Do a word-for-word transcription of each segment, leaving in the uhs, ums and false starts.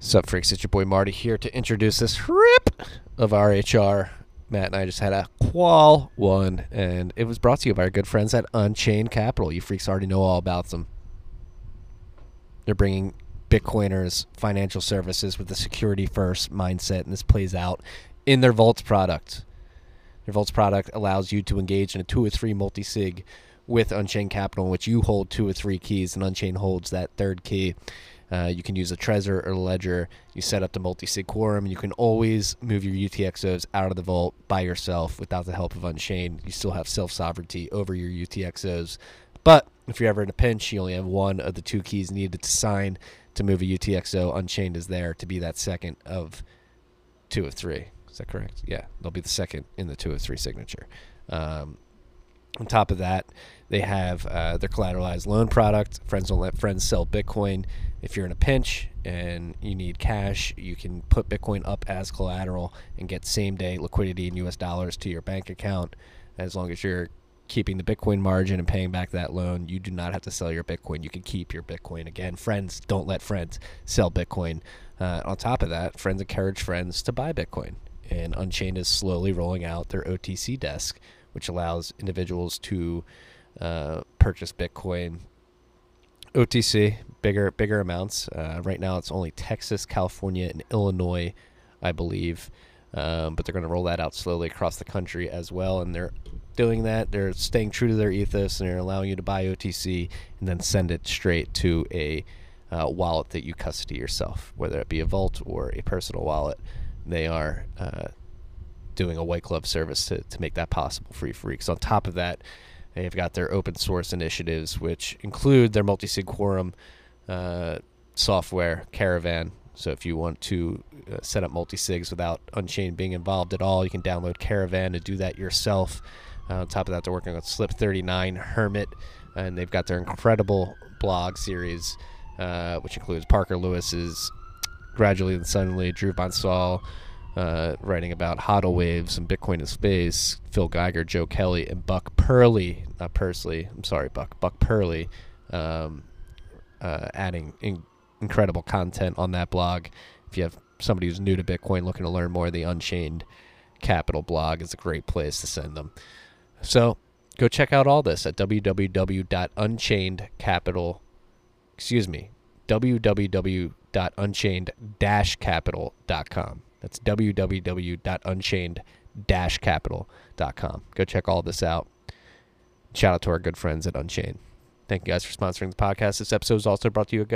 Sup, freaks? It's your boy Marty here to introduce this rip of R H R. Matt and I just had a qual one, and it was brought to you by our good friends at Unchained Capital. You freaks already know all about them. They're bringing Bitcoiners financial services with a security-first mindset, and this plays out in their Vaults product. Their Vaults product allows you to engage in a two or three multi-sig with Unchained Capital, in which you hold two or three keys, and Unchained holds that third key. Uh, you can use a Trezor or Ledger. You set up the multi-sig quorum, and you can always move your U T X Os out of the vault by yourself without the help of Unchained. You still have self-sovereignty over your U T X Os. But if you're ever in a pinch, you only have one of the two keys needed to sign to move a U T X O. Unchained is there to be that second of two of three. Is that correct? Yeah, they'll be the second in the two of three signature. Um, on top of that, they have uh, their collateralized loan product. Friends don't let friends sell Bitcoin. If you're in a pinch and you need cash, you can put Bitcoin up as collateral and get same-day liquidity in U S dollars to your bank account. As long as you're keeping the Bitcoin margin and paying back that loan, you do not have to sell your Bitcoin. You can keep your Bitcoin. Again, friends don't let friends sell Bitcoin. Uh, on top of that, friends encourage friends to buy Bitcoin. And Unchained is slowly rolling out their O T C desk, which allows individuals to uh, purchase Bitcoin O T C, bigger bigger amounts. Uh, right now it's only Texas, California, and Illinois, I believe. Um, but they're going to roll that out slowly across the country as well. And they're doing that. They're staying true to their ethos, and they're allowing you to buy O T C and then send it straight to a uh, wallet that you custody yourself, whether it be a vault or a personal wallet. They are uh, doing a white glove service to, to make that possible for you freaks. On top of that, they've got their open source initiatives, which include their multi-sig quorum uh, software, Caravan. So if you want to uh, set up multi-sigs without Unchained being involved at all, you can download Caravan to do that yourself. Uh, on top of that, they're working on Slip thirty-nine, Hermit, and they've got their incredible blog series, uh, which includes Parker Lewis's Gradually and Suddenly, Drew Bonsall, Uh, writing about hodl waves and Bitcoin in space, Phil Geiger, Joe Kelly, and Buck Purley, not Pursley, I'm sorry, Buck, Buck Purley, um, uh, adding in- incredible content on that blog. If you have somebody who's new to Bitcoin looking to learn more, the Unchained Capital blog is a great place to send them. So go check out all this at www.unchainedcapital, excuse me, www.unchained dash capital dot com. That's www.unchained dash capital dot com. Go check all this out. Shout out to our good friends at Unchained. Thank you guys for sponsoring the podcast. This episode is also brought to you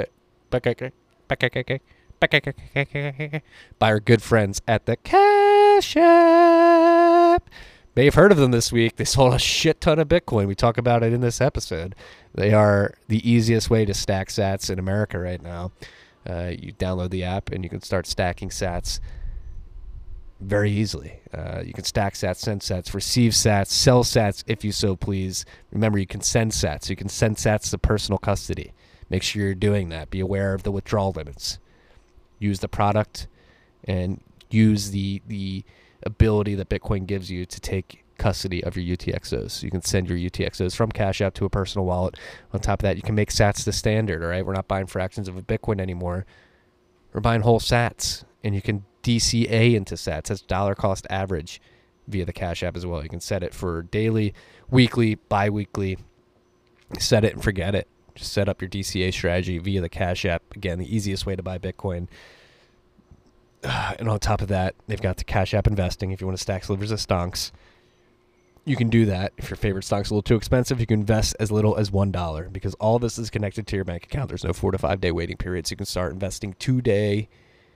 by our good friends at the Cash App. May have heard of them this week. They sold a shit ton of Bitcoin. We talk about it in this episode. They are the easiest way to stack sats in America right now. Uh, you download the app and you can start stacking sats very easily. Uh, you can stack sats, send sats, receive sats, sell sats if you so please. Remember, you can send sats. You can send sats to personal custody. Make sure you're doing that. Be aware of the withdrawal limits. Use the product and use the the ability that Bitcoin gives you to take custody of your U T X Os. You can send your U T X Os from Cash App to a personal wallet. On top of that, you can make sats the standard, all right? We're not buying fractions of a Bitcoin anymore. We're buying whole sats, and you can D C A into sats. That's dollar cost average via the Cash App as well. You can set it for daily, weekly, bi-weekly. Set it and forget it. Just set up your D C A strategy via the Cash App. Again, the easiest way to buy Bitcoin. And on top of that, they've got the Cash App investing. If you want to stack slivers of stonks, you can do that. If your favorite stock's a little too expensive, you can invest as little as one dollar, because all of this is connected to your bank account. There's no four to five day waiting period, so you can start investing today.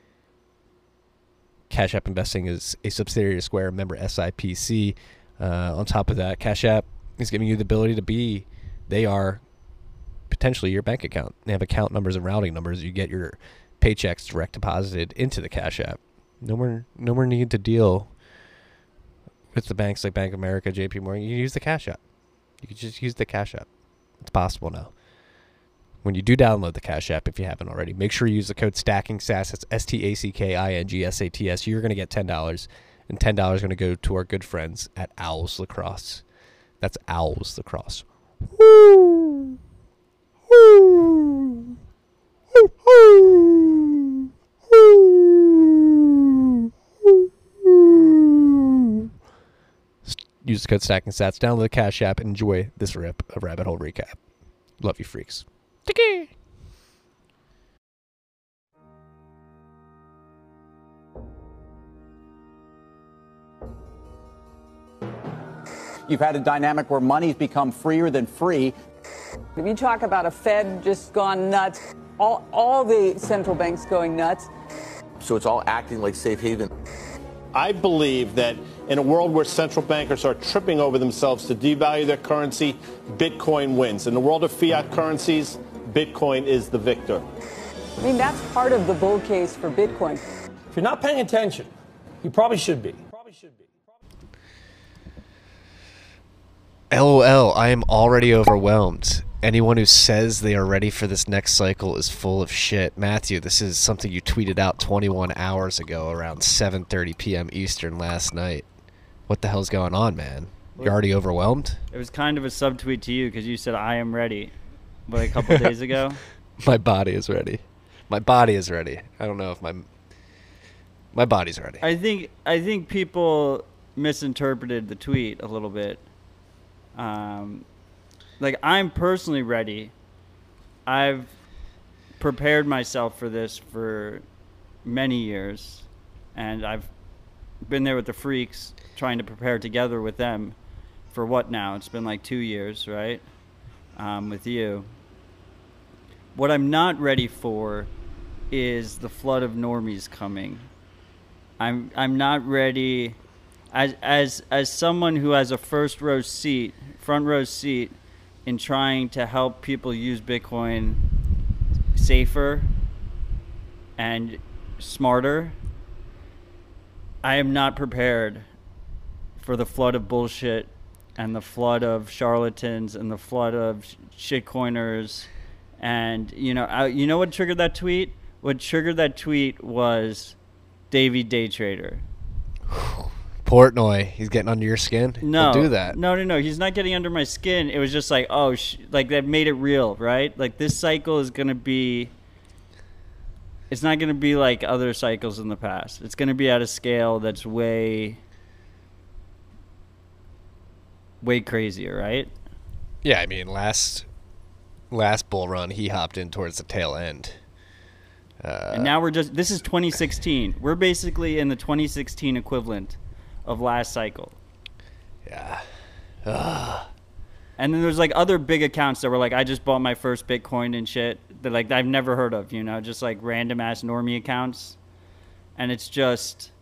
Cash App Investing is a subsidiary of Square, member S I P C. Uh, on top of that, Cash App is giving you the ability to be, they are potentially your bank account. They have account numbers and routing numbers. You get your paychecks direct deposited into the Cash App. No more, no more need to deal with the banks like Bank of America, J P Morgan. You can use the Cash App. You can just use the Cash App. It's possible now. When you do download the Cash App, if you haven't already, make sure you use the code STACKINGSATS. That's S T A C K I N G S A T S. You're going to get ten dollars, and ten dollars is going to go to our good friends at Owls Lacrosse. That's Owls Lacrosse. Woo! Woo! Woo! Woo! Use the code Stacking Sats. Download the Cash App and enjoy this rip of Rabbit Hole Recap. Love you, freaks. Tiki. You've had a dynamic where money's become freer than free. If you talk about a Fed just gone nuts, all, all the central banks going nuts. So it's all acting like safe haven. I believe that in a world where central bankers are tripping over themselves to devalue their currency, Bitcoin wins. In the world of fiat currencies, Bitcoin is the victor. I mean, that's part of the bull case for Bitcoin. If you're not paying attention, you probably should be. Probably should be. LOL, I am already overwhelmed. Anyone who says they are ready for this next cycle is full of shit. Matthew, this is something you tweeted out twenty-one hours ago around seven thirty p m Eastern last night. What the hell's going on, man? You're already overwhelmed? It was kind of a subtweet to you because you said, I am ready, but a couple days ago. My body is ready. My body is ready. I don't know if my my body's ready. I think I think people misinterpreted the tweet a little bit. Um, like, I'm personally ready. I've prepared myself for this for many years, and I've been there with the freaks trying to prepare together with them for what now? It's been like two years, right? Um, with you. What I'm not ready for is the flood of normies coming. I'm I'm not ready. As as as someone who has a first row seat, front row seat, in trying to help people use Bitcoin safer and smarter, I am not prepared for the flood of bullshit and the flood of charlatans and the flood of shitcoiners. And you know, I, you know what triggered that tweet? What triggered that tweet was Davey Day Trader. Portnoy, he's getting under your skin? No, Don't do that. No, no, no. He's not getting under my skin. It was just like, oh, sh like that made it real, right? Like this cycle is going to be, it's not going to be like other cycles in the past. It's going to be at a scale that's way, way crazier, right? Yeah, I mean, last last bull run, he hopped in towards the tail end. Uh, and now we're just, this is twenty sixteen. We're basically in the twenty sixteen equivalent of last cycle. Yeah. Ugh. And then there's like other big accounts that were like, I just bought my first Bitcoin and shit that like I've never heard of, you know, just like random ass normie accounts. And it's just,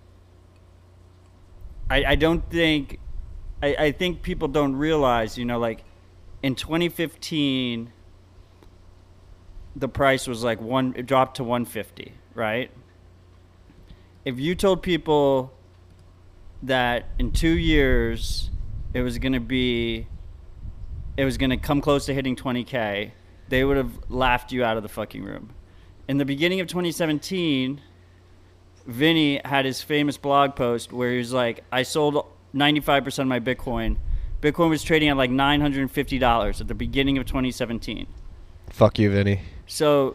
I, I don't think, I, I think people don't realize, you know, like in twenty fifteen, the price was like one, it dropped to one fifty, right? If you told people that in two years it was going to be, it was going to come close to hitting twenty K, they would have laughed you out of the fucking room. In the beginning of twenty seventeen, Vinny had his famous blog post where he was like, I sold ninety-five percent of my Bitcoin. Bitcoin was trading at like nine hundred fifty dollars at the beginning of twenty seventeen. Fuck you, Vinny. So,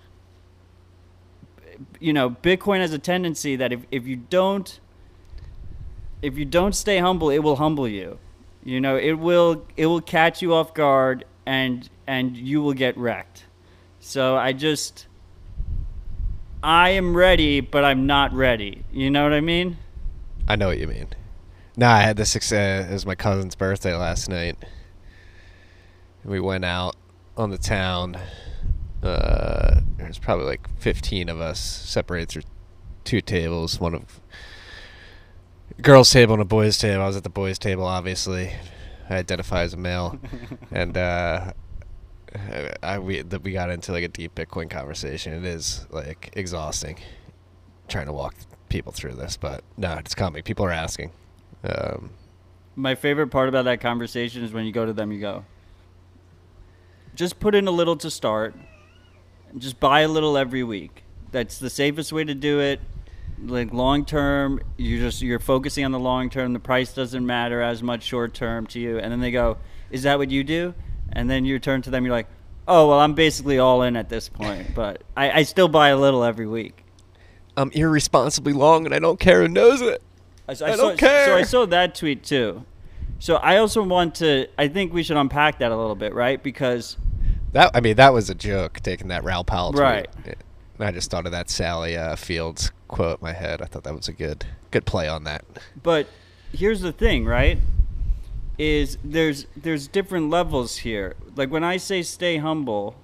you know, Bitcoin has a tendency that if, if you don't, if you don't stay humble, it will humble you. You know, it will it will catch you off guard and and you will get wrecked. So I just I am ready, but I'm not ready. You know what I mean? I know what you mean. No, I had this. Uh, it was my cousin's birthday last night. We went out on the town. Uh, there's probably like fifteen of us, separated through two tables. One of girls' table and a boys' table. I was at the boys' table, obviously. I identify as a male, and uh, I we the, we got into like a deep Bitcoin conversation. It is like exhausting trying to walk people through this, but no, it's coming. People are asking. Um, My favorite part about that conversation is when you go to them, you go, just put in a little to start. Just buy a little every week. That's the safest way to do it. Like long term, you just you're focusing on the long term. The price doesn't matter as much short term to you. And then they go, "Is that what you do?" And then you turn to them. You're like, "Oh well, I'm basically all in at this point, but I, I still buy a little every week." I'm irresponsibly long, and I don't care who knows it. I, I, I saw, don't care. So I saw that tweet too, So I also want to, I think we should unpack that a little bit, right? Because that, I mean, that was a joke, taking that Raoul Pal tweet. Right. I just thought of that Sally uh, Fields quote in my head. I thought that was a good, good play on that. But here's the thing, right? Is there's there's different levels here. Like when I say stay humble,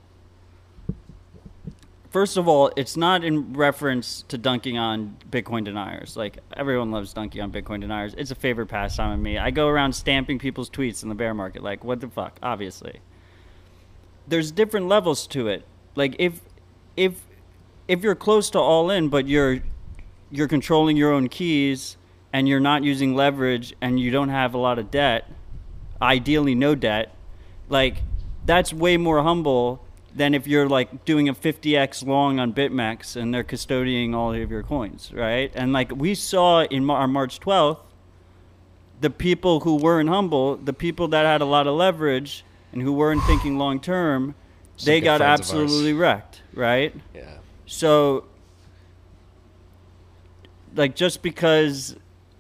first of all, it's not in reference to dunking on Bitcoin deniers. Like everyone loves dunking on Bitcoin deniers. It's a favorite pastime of me. I go around stamping people's tweets in the bear market. Like what the fuck? Obviously, there's different levels to it. Like if if if you're close to all in, but you're you're controlling your own keys and you're not using leverage and you don't have a lot of debt, ideally no debt, like that's way more humble than if you're like doing a fifty x long on BitMEX and they're custodying all of your coins, right? And like we saw in our March twelfth, the people who weren't humble, the people that had a lot of leverage and who weren't thinking long term, they got absolutely wrecked, right? Yeah. So, like, just because,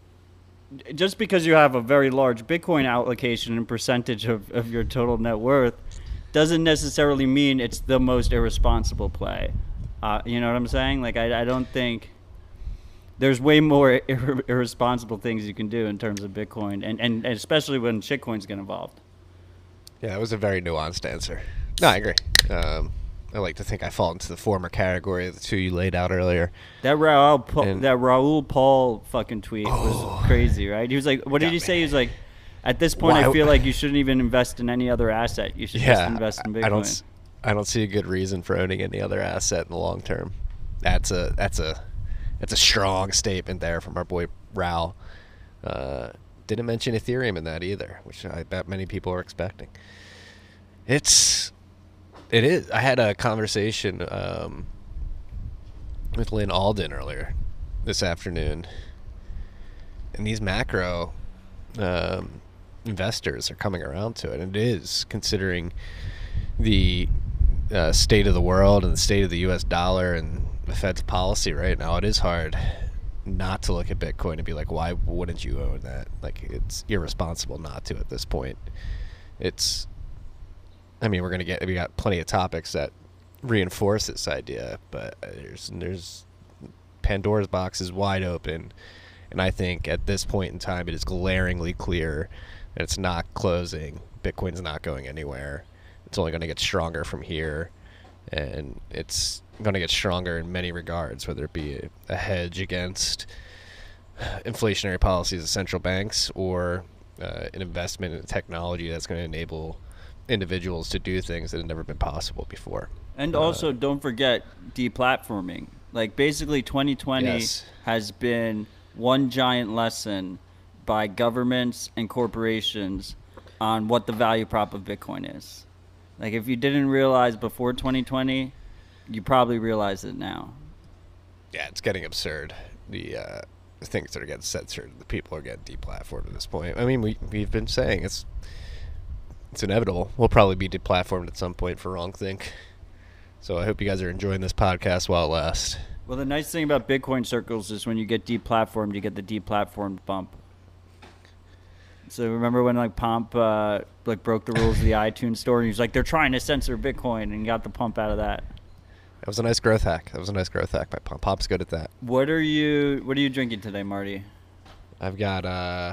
just because you have a very large Bitcoin allocation and percentage of, of your total net worth, doesn't necessarily mean it's the most irresponsible play. Uh, you know what I'm saying? Like, I, I don't think there's way more ir- irresponsible things you can do in terms of Bitcoin, and, and, and especially when shitcoins get involved. Yeah, that was a very nuanced answer. No, I agree. Um, I like to think I fall into the former category of the two you laid out earlier. That Raoul, Paul, And- that Raoul Paul fucking tweet was crazy, right? He was like, what did Got he me. say? He was like, at this point, Why- I feel like you shouldn't even invest in any other asset. You should just Yeah, invest in Bitcoin. I don't. s- I don't see a good reason for owning any other asset in the long term. That's a that's a that's a strong statement there from our boy Raoul. Uh, didn't mention Ethereum in that either, which I bet many people are expecting. It's it is. I had a conversation um, with Lynn Alden earlier this afternoon, and these macro um, investors are coming around to it, and it is, considering the uh, state of the world and the state of the U S dollar and the Fed's policy right now, it is hard not to look at Bitcoin and be like, why wouldn't you own that? Like, it's irresponsible not to at this point. It's, I mean, we're going to get, we got plenty of topics that reinforce this idea, but there's, there's Pandora's box is wide open. And I think at this point in time, it is glaringly clear that it's not closing. Bitcoin's not going anywhere. It's only going to get stronger from here. And it's going to get stronger in many regards, whether it be a, a hedge against inflationary policies of central banks or uh, an investment in technology that's going to enable individuals to do things that have never been possible before. And also, don't forget deplatforming. Like, basically, twenty twenty Yes. has been one giant lesson by governments and corporations on what the value prop of Bitcoin is. Like, if you didn't realize before twenty twenty, you probably realize it now. Yeah, it's getting absurd. The uh, the things that are getting censored, the people are getting deplatformed at this point. I mean, we we've been saying it's it's inevitable. We'll probably be deplatformed at some point for wrongthink. So I hope you guys are enjoying this podcast while it lasts. Well, the nice thing about Bitcoin circles is when you get deplatformed, you get the deplatformed bump. So remember when like Pomp uh, like broke the rules of the iTunes store, and he was like, they're trying to censor Bitcoin, and got the pump out of that. That was a nice growth hack. That was a nice growth hack by Pump. Pop's good at that. What are you What are you drinking today, Marty? I've got uh,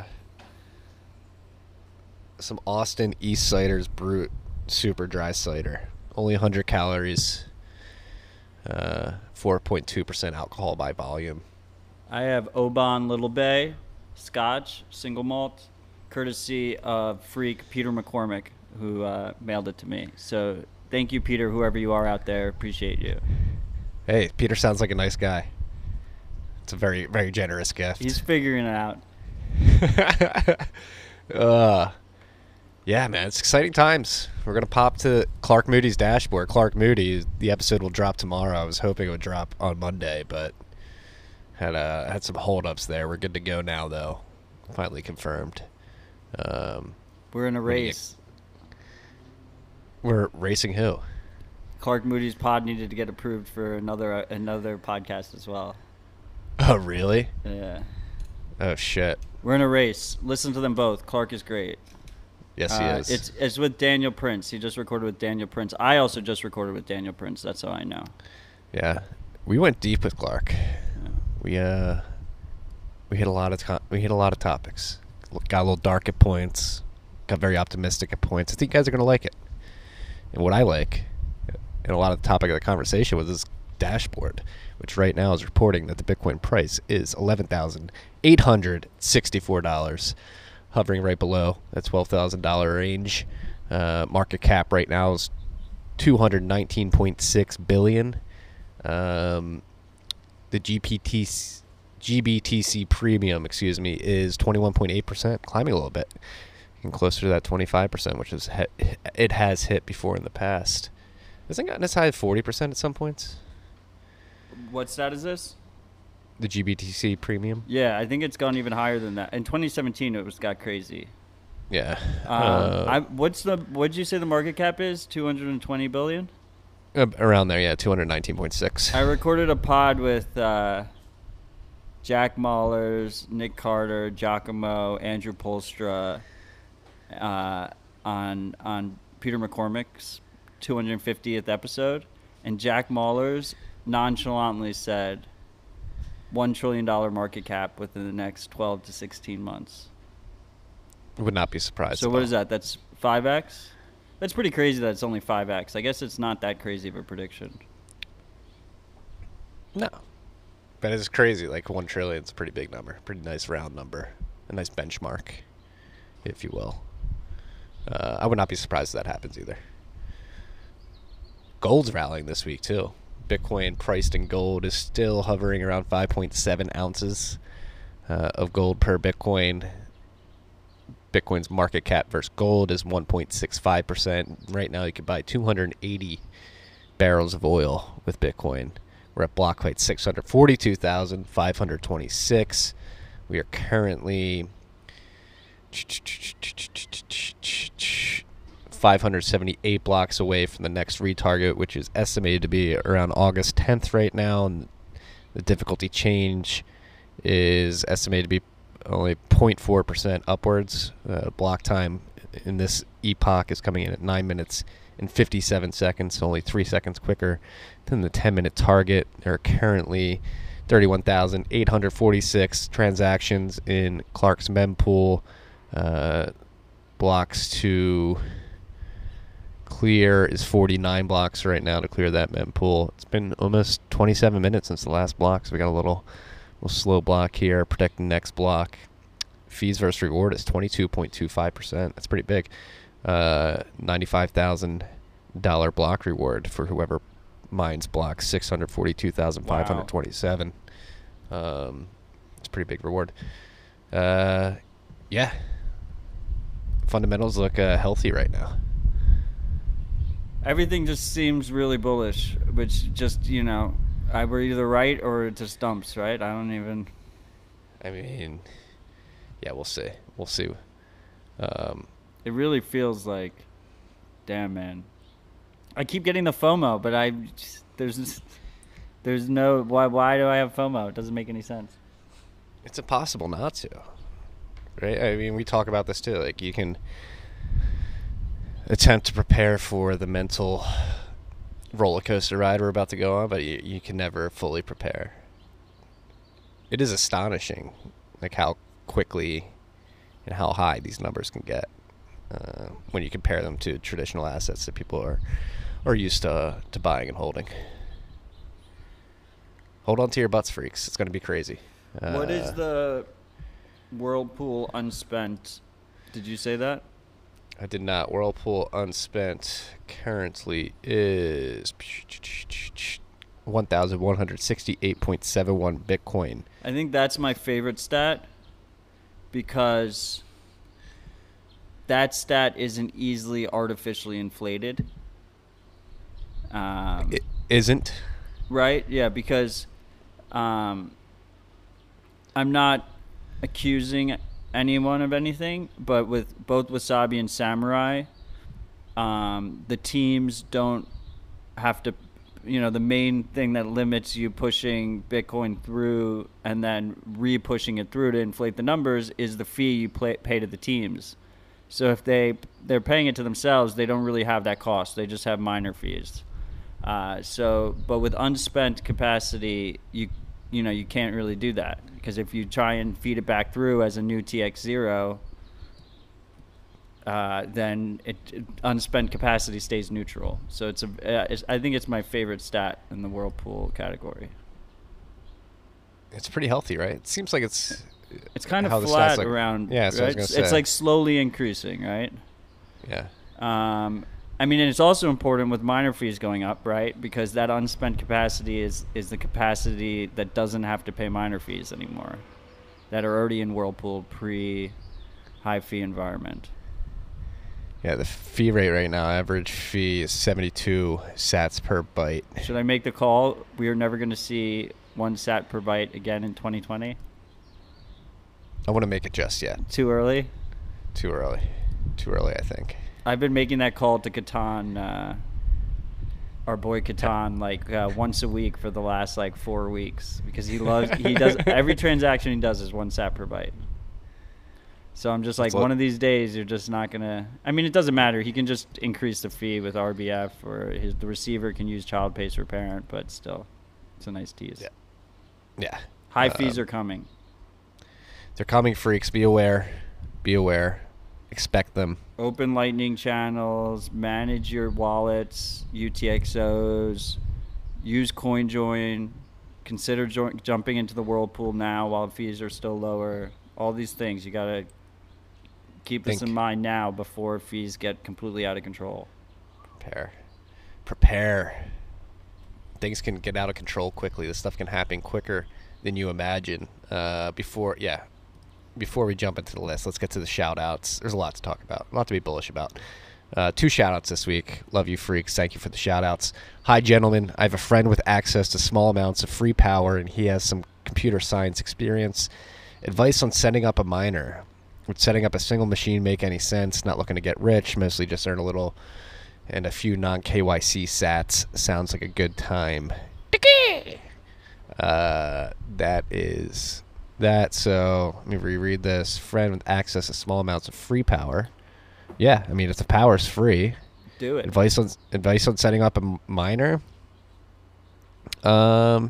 some Austin East Ciders Brut Super Dry Cider. Only one hundred calories. Uh, four point two percent alcohol by volume. I have Oban Little Bay, Scotch, single malt, courtesy of freak Peter McCormick, who uh, mailed it to me. So thank you, Peter, whoever you are out there. Appreciate you. Hey, Peter sounds like a nice guy. It's a very, very generous gift. He's figuring it out. uh, yeah, man, it's exciting times. We're going to pop to Clark Moody's dashboard. Clark Moody, the episode will drop tomorrow. I was hoping it would drop on Monday, but had uh, had some holdups there. We're good to go now, though. Finally confirmed. Um, We're in a race. we're racing who? Clark Moody's pod needed to get approved for another uh, another podcast as well. Oh, really? Yeah. Oh shit. We're in a race. Listen to them both. Clark is great. Yes, he Uh, is. It's it's with Daniel Prince. He just recorded with Daniel Prince. I also just recorded with Daniel Prince. That's how I know. Yeah, we went deep with Clark. We uh, we hit a lot of to- we hit a lot of topics. Got a little dark at points. Got very optimistic at points. I think you guys are gonna like it. And what I like, and a lot of the topic of the conversation was this dashboard, which right now is reporting that the Bitcoin price is eleven thousand eight hundred sixty-four dollars, hovering right below that twelve thousand dollar range. Uh, market cap right now is two hundred nineteen point six billion. Um, the G P T C, G B T C premium, excuse me, is twenty-one point eight percent, climbing a little bit, and closer to that twenty-five percent, which is he- it has hit before in the past. Hasn't gotten as high as forty percent at some points. What stat is this? The G B T C premium. Yeah, I think it's gone even higher than that. In twenty seventeen, it was got crazy. Yeah. Um, Uh, I, what's the? What did you say the market cap is? Two hundred and twenty billion. uh, around there, yeah, two hundred nineteen point six. I recorded a pod with uh, Jack Mahlers, Nick Carter, Giacomo, Andrew Polstra uh, on on Peter McCormick's two hundred fiftieth episode, and Jack Mahlers nonchalantly said one trillion dollar market cap within the next twelve to sixteen months. Would not be surprised. So at what all. is that? That's five x? That's pretty crazy that it's only five x. I guess it's not that crazy of a prediction. No. But it's crazy. Like one trillion is a pretty big number. Pretty nice round number. A nice benchmark, if you will. Uh, I would not be surprised if that happens either. Gold's rallying this week, too. Bitcoin priced in gold is still hovering around five point seven ounces uh, of gold per Bitcoin. Bitcoin's market cap versus gold is one point six five percent. Right now, you can buy two hundred eighty barrels of oil with Bitcoin. We're at block height six hundred forty-two thousand five hundred twenty-six. We are currently five hundred seventy-eight blocks away from the next retarget, which is estimated to be around August tenth right now. And the difficulty change is estimated to be only zero point four percent upwards. Uh, block time in this epoch is coming in at nine minutes and fifty-seven seconds, so only three seconds quicker than the ten-minute target. There are currently thirty-one thousand eight hundred forty-six transactions in Clark's mempool. Uh, blocks to clear is forty-nine blocks right now to clear that mempool. It's been almost twenty-seven minutes since the last block, so we got a little, little slow block here. Protecting next block. Fees versus reward is twenty-two point two five percent. That's pretty big. Uh, ninety-five thousand dollars block reward for whoever mines block six hundred forty-two thousand five hundred twenty-seven. Wow. Um, it's a pretty big reward. Uh, yeah. Fundamentals look uh, healthy right now. Everything just seems really bullish, which just, you know, I we're either right or it just dumps, right? I don't even... I mean, yeah, we'll see. We'll see. Um, it really feels like, damn, man. I keep getting the FOMO, but I just, there's there's no why why do I have FOMO? It doesn't make any sense. It's impossible not to, right? I mean, we talk about this too. Like, you can attempt to prepare for the mental roller coaster ride we're about to go on, but you, you can never fully prepare. It is astonishing, like how quickly and how high these numbers can get uh, when you compare them to traditional assets that people are are used to to buying and holding. Hold on to your butts, freaks. It's going to be crazy. Uh, What is the Whirlpool unspent? Did you say that? I did not. Whirlpool unspent currently is one thousand one hundred sixty-eight point seven one Bitcoin. I think that's my favorite stat because that stat isn't easily artificially inflated. Um, It isn't? Right? Yeah, because um, I'm not accusing anyone of anything, but with both Wasabi and Samurai, um, the teams don't have to you know, the main thing that limits you pushing Bitcoin through and then re-pushing it through to inflate the numbers is the fee you play, pay to the teams. So if they they're paying it to themselves, they don't really have that cost. They just have miner fees. Uh, so, but with unspent capacity, you you know you can't really do that, because if you try and feed it back through as a new T X zero, uh, then it, it unspent capacity stays neutral. So it's a uh, it's, I think it's my favorite stat in the Whirlpool category. It's pretty healthy, right? It seems like it's It's kind how of the stats flat like- around. Yeah, that's what I was right? gonna It's, say. it's like slowly increasing, right? yeah. Um, I mean, and it's also important with miner fees going up, right? Because that unspent capacity is, is the capacity that doesn't have to pay miner fees anymore, that are already in Whirlpool pre-high fee environment. Yeah, the fee rate right now, average fee is seventy-two sats per byte. Should I make the call? We are never going to see one sat per byte again in twenty twenty? I wouldn't make it just yet. Too early? Too early. Too early, I think. I've been making that call to Catan, uh, our boy Catan, like uh, once a week for the last like four weeks because he loves. He does every transaction he does is one sat per byte. So I'm just like, That's what- one of these days you're just not gonna. I mean, it doesn't matter. He can just increase the fee with R B F, or his the receiver can use child pays per parent, but still, it's a nice tease. Yeah. Yeah. High Um, fees are coming. They're coming, freaks. Be aware. Be aware. Expect them. Open Lightning channels, manage your wallets, U T X Os, use CoinJoin, consider jo- jumping into the Whirlpool now while fees are still lower. All these things, you got to keep this Think. in mind now before fees get completely out of control. Prepare. Prepare. Things can get out of control quickly. This stuff can happen quicker than you imagine. Uh, before, yeah. Before we jump into the list, let's get to the shout-outs. There's a lot to talk about, a lot to be bullish about. Uh, two shout-outs this week. Love you, freaks. Thank you for the shout-outs. Hi, gentlemen. I have a friend with access to small amounts of free power, and he has some computer science experience. Advice on setting up a miner. Would setting up a single machine make any sense? Not looking to get rich, mostly just earn a little, and a few non-K Y C sats. Sounds like a good time. Uh, that is... That, so let me reread this. Friend with access to small amounts of free power. Yeah, I mean, if the power's free. Do it. Advice on advice on setting up a m- miner. Um,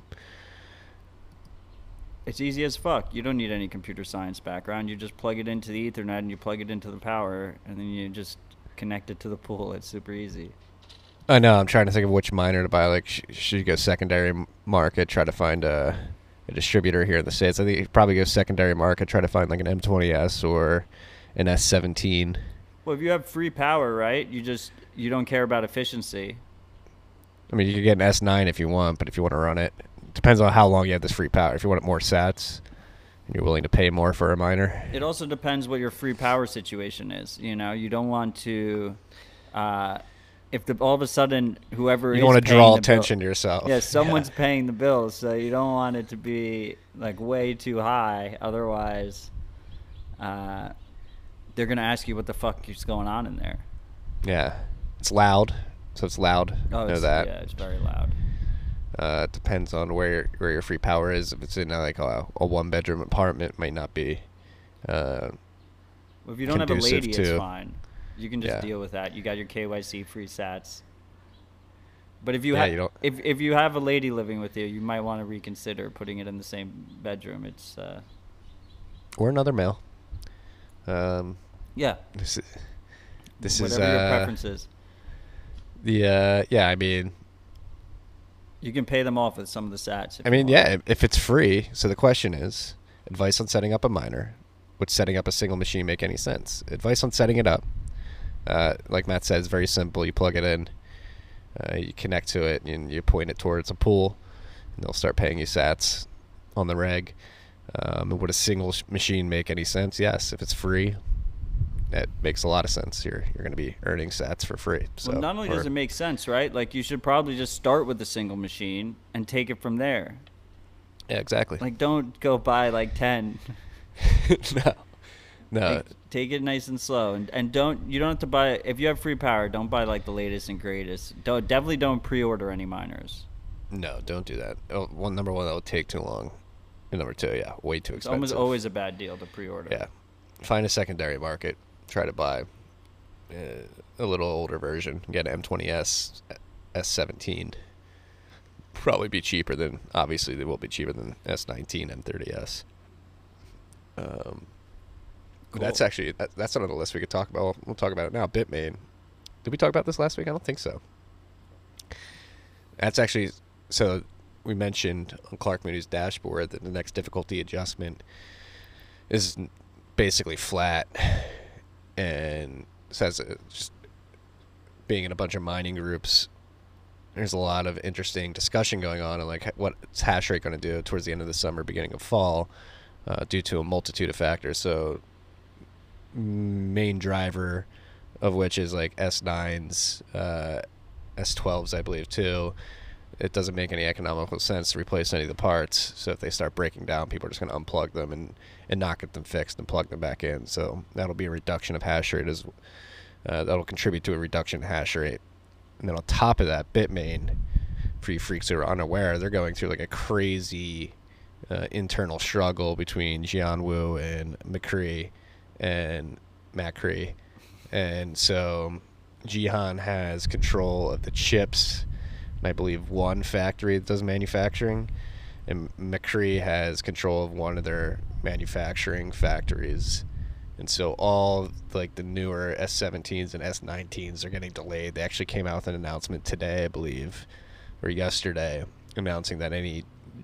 It's easy as fuck. You don't need any computer science background. You just plug it into the Ethernet and you plug it into the power, and then you just connect it to the pool. It's super easy. I know. I'm trying to think of which miner to buy. Like, sh- should you go secondary m- market, try to find a, a distributor here in the States? I think you probably go secondary market, try to find like an M twenty S or an S seventeen. Well, if you have free power, right, you just you don't care about efficiency. I mean, you could get an S nine if you want, but if you want to run it, depends on how long you have this free power. If you want more sats, and you're willing to pay more for a miner. It also depends what your free power situation is. You know, you don't want to, uh, if the, all of a sudden whoever You is don't want to paying draw the attention bill, to yourself. Yeah, someone's paying the bill, so you don't want it to be like way too high. Otherwise, uh, they're gonna ask you what the fuck is going on in there. Yeah, it's loud, so it's loud. Oh, know it's, that. yeah, it's very loud. Uh, it depends on where your, where your free power is. If it's in uh, like a, a one bedroom apartment, it might not be. Uh, Well, if you don't have a conducive lady, it's to- fine. You can just Yeah. deal with that. You got your K Y C free sats. But if you Yeah, have you don't- if if you have a lady living with you, you might want to reconsider putting it in the same bedroom. It's uh or another male. Um, yeah, this is this whatever is your uh, preference is. the uh, yeah. I mean, You can pay them off with some of the sats. if I you mean, want. yeah. If, if it's free, so the question is, advice on setting up a miner. Would setting up a single machine make any sense? Advice on setting it up. Uh, like Matt said, it's very simple. You plug it in, uh, you connect to it, and you point it towards a pool, and they'll start paying you sats on the reg. Um, and would a single sh- machine make any sense? Yes. If it's free, it makes a lot of sense. You're you're going to be earning sats for free. So, Well, not only does or- it make sense, right? Like you should probably just start with a single machine and take it from there. yeah, exactly. Like don't go buy like ten. no, No. Like, take it nice and slow, and and don't you don't have to buy if you have free power. Don't buy like the latest and greatest. Don't definitely don't pre-order any miners. No, don't do that. Oh, one number one, that would take too long. And number two, yeah, way too It's expensive. almost always a bad deal to pre-order. Yeah, find a secondary market. Try to buy uh, a little older version. Get an M twenty S, S seventeen. Probably be cheaper than, obviously they will be cheaper than S nineteen, M thirty S. Um, Cool. That's actually, that, that's not on the list we could talk about. We'll, we'll talk about it now. Bitmain. Did we talk about this last week? I don't think so. That's actually, so we mentioned on Clark Moody's dashboard that the next difficulty adjustment is basically flat, and says it just being in a bunch of mining groups, there's a lot of interesting discussion going on and like what's hash rate going to do towards the end of the summer, beginning of fall, uh, due to a multitude of factors. So main driver of which is like S nines, uh, S twelves, I believe too. It doesn't make any economical sense to replace any of the parts. So if they start breaking down, people are just going to unplug them and, and not get them fixed and plug them back in. So that'll be a reduction of hash rate. As uh, that'll contribute to a reduction in hash rate. And then on top of that, Bitmain, for you freaks who are unaware, they're going through like a crazy uh, internal struggle between Jian Wu and McCree and McCree. And so Jihan has control of the chips, and I believe one factory that does manufacturing, and McCree has control of one of their manufacturing factories. And so all like the newer S seventeens and S nineteens are getting delayed. They actually came out with an announcement today, I believe, or yesterday, announcing that any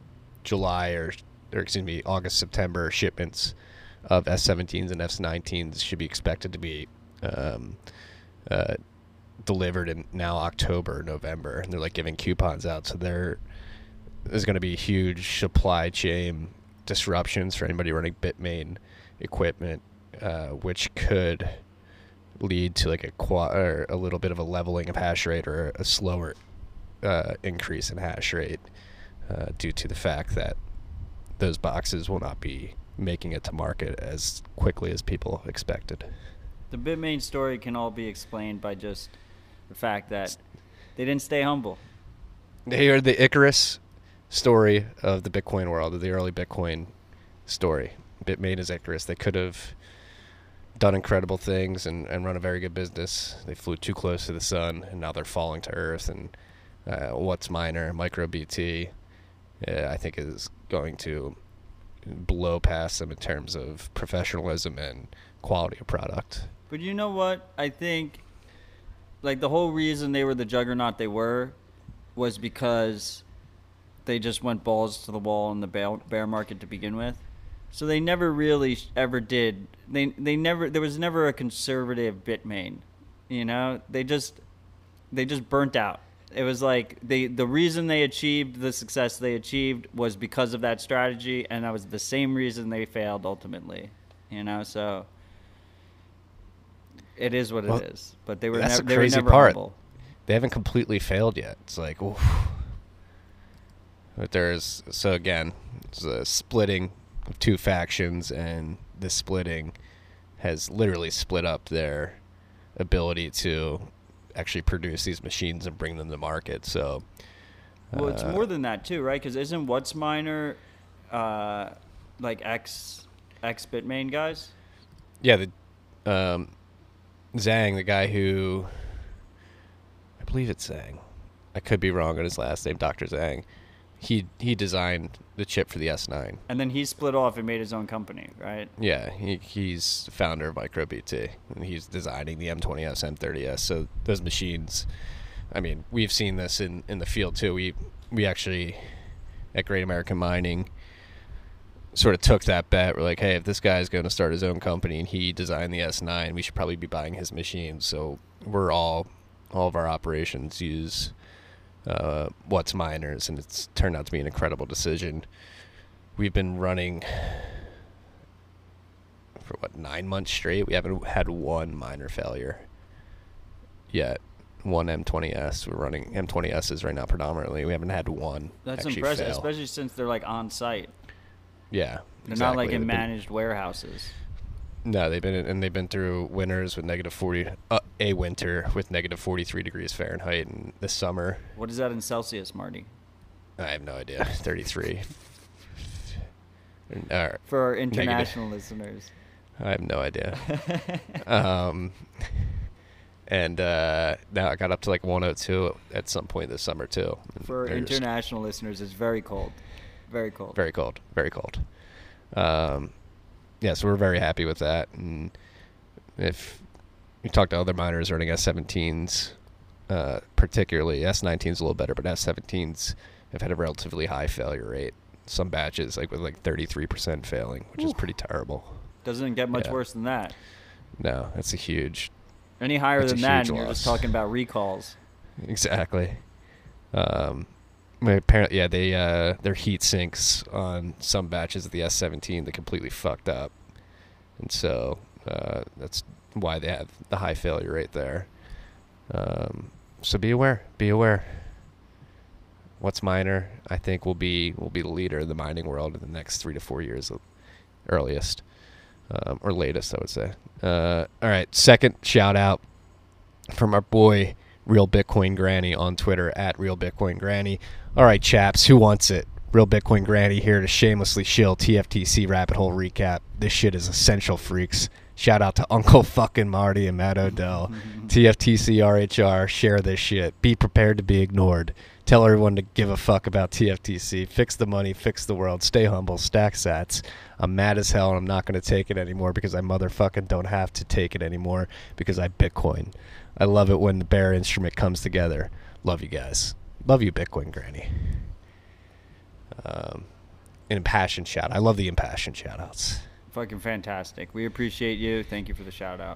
July or, or excuse me, August, September shipments of S seventeens and S nineteens should be expected to be um, uh, delivered in now October, November, and they're like giving coupons out. So there there's going to be huge supply chain disruptions for anybody running Bitmain equipment, uh, which could lead to like a qua- or a little bit of a leveling of hash rate or a slower uh, increase in hash rate uh, due to the fact that those boxes will not be making it to market as quickly as people expected. The Bitmain story can all be explained by just the fact that they didn't stay humble. They are the Icarus story of the Bitcoin world, of the early Bitcoin story. Bitmain is Icarus. They could have done incredible things and, and run a very good business. They flew too close to the sun, and now they're falling to earth. And uh, What's Miner, MicroBT, uh, I think is going to blow past them in terms of professionalism and quality of product. But you know what? I think, like, the whole reason they were the juggernaut they were was because they just went balls to the wall in the bear, bear market to begin with. So they never really ever did. They they never. There was never a conservative Bitmain. You know, they just they just burnt out. It was like they the reason they achieved the success they achieved was because of that strategy, and that was the same reason they failed ultimately. You know, so it is what Well, it is. But they were that's never the they were crazy never part. humble. They haven't completely failed yet. It's like, oof. But there's, so again, it's a splitting of two factions, and this splitting has literally split up their ability to actually produce these machines and bring them to market. So, Well, it's uh, more than that too, right? Because isn't What's Miner uh, like ex ex Bitmain guys? yeah, the um, Zhang, the guy who, I believe it's Zhang. I could be wrong on his last name, Doctor Zhang. He he designed the chip for the S nine. And then he split off and made his own company, right? Yeah, he, he's the founder of MicroBT, and he's designing the M twenty S, M thirty S. So those machines, I mean, we've seen this in, in the field too. We we actually, at Great American Mining, sort of took that bet. We're like, hey, if this guy's going to start his own company and he designed the S nine, we should probably be buying his machines. So we're all, all of our operations use uh, What's Miners, and it's turned out to be an incredible decision. We've been running for what, nine months straight. We haven't had one miner failure yet. One M twenty S. We're running M twenty S's right now predominantly. We haven't had one. That's actually impressive, fail. especially since they're like on site. Yeah, They're not like exactly. in They've been- managed warehouses. No, they've been and they've been through winters with negative forty, uh, a winter with negative forty-three degrees Fahrenheit, and this summer. What is that in Celsius, Marty? I have no idea. thirty-three. uh, For our international negative. listeners. I have no idea. um, and uh, now I got up to like one oh two at some point this summer too. For They're international listeners, it's very cold. Very cold. Very cold. Very cold. Um, yeah, so we're very happy with that. And if you talk to other miners running S seventeens, uh, particularly S nineteen's a little better, but S seventeens have had a relatively high failure rate. Some batches, like with like thirty-three percent failing, which Ooh. is pretty terrible. Doesn't get much yeah. worse than that. No, that's a huge. Any higher than that, and loss. you're just talking about recalls. Exactly. Um, apparently, yeah, they uh, their heat sinks on some batches of the S seventeen that completely fucked up, and so uh, that's why they have the high failure rate there. Um, so be aware. Be aware. What's Miner, I think, will be will be the leader in the mining world in the next three to four years, earliest. Um, or latest, I would say. Uh, all right, second shout out from our boy Real Bitcoin Granny on Twitter at Real Bitcoin Granny. All right, chaps, who wants it? Real Bitcoin Granny here to shamelessly shill T F T C Rabbit Hole recap. This shit is essential, freaks. Shout out to Uncle fucking Marty and Matt Odell. T F T C R H R, share this shit. Be prepared to be ignored. Tell everyone to give a fuck about T F T C. Fix the money, fix the world. Stay humble, stack sats. I'm mad as hell and I'm not going to take it anymore because I motherfucking don't have to take it anymore because I Bitcoin. I love it when the bear instrument comes together. Love you guys. Love you, Bitcoin Granny. Um, an impassioned shout. I love the impassioned shout outs. Fucking fantastic. We appreciate you. Thank you for the shout out.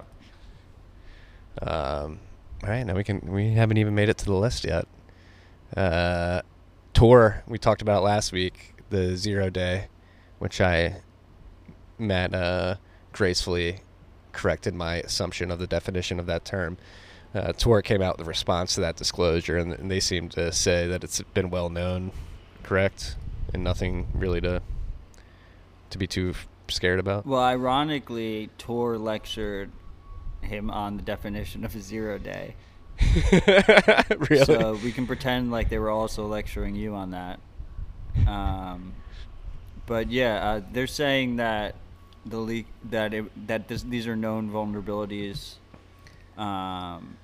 Um, all right, now we can. We haven't even made it to the list yet. Uh, Tor, we talked about last week, the zero day, which I, Matt, uh, gracefully corrected my assumption of the definition of that term. Uh, Tor came out with a response to that disclosure, and, and they seem to say that it's been well known, correct, and nothing really to to be too scared about. Well, ironically, Tor lectured him on the definition of a zero day. Really? So we can pretend like they were also lecturing you on that. Um, but yeah, uh, they're saying that the leak that it, that this, these are known vulnerabilities, um,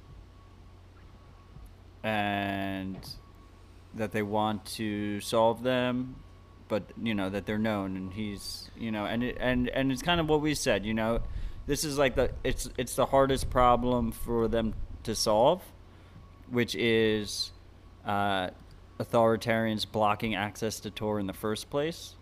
and that they want to solve them, but you know that they're known, and he's you know, and it, and and it's kind of what we said. You know, this is like the it's it's the hardest problem for them to solve, which is uh, authoritarians blocking access to Tor in the first place.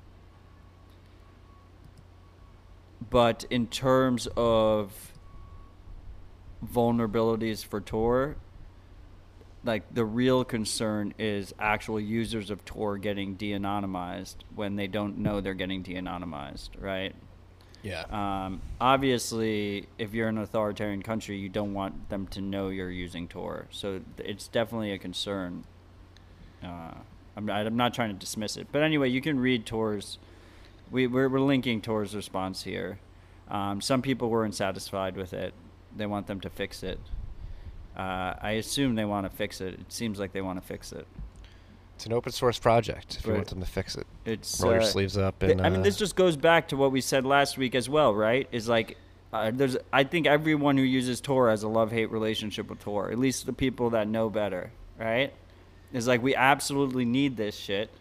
But in terms of vulnerabilities for Tor, like the real concern is actual users of Tor getting de-anonymized when they don't know they're getting de-anonymized, right? Yeah. Um, obviously, if you're in an authoritarian country, you don't want them to know you're using Tor. So it's definitely a concern. Uh, I'm, not, I'm not trying to dismiss it. But anyway, you can read Tor's. We, we're, we're linking Tor's response here. Um, some people weren't satisfied with it. They want them to fix it. Uh, I assume they want to fix it. It seems like they want to fix it. It's an open source project. If But you want them to fix it, it's roll your uh, sleeves up. And I mean, uh, this just goes back to what we said last week as well, right? Is like, uh, there's. I think everyone who uses Tor has a love-hate relationship with Tor. At least the people that know better, right? Is like we absolutely need this shit,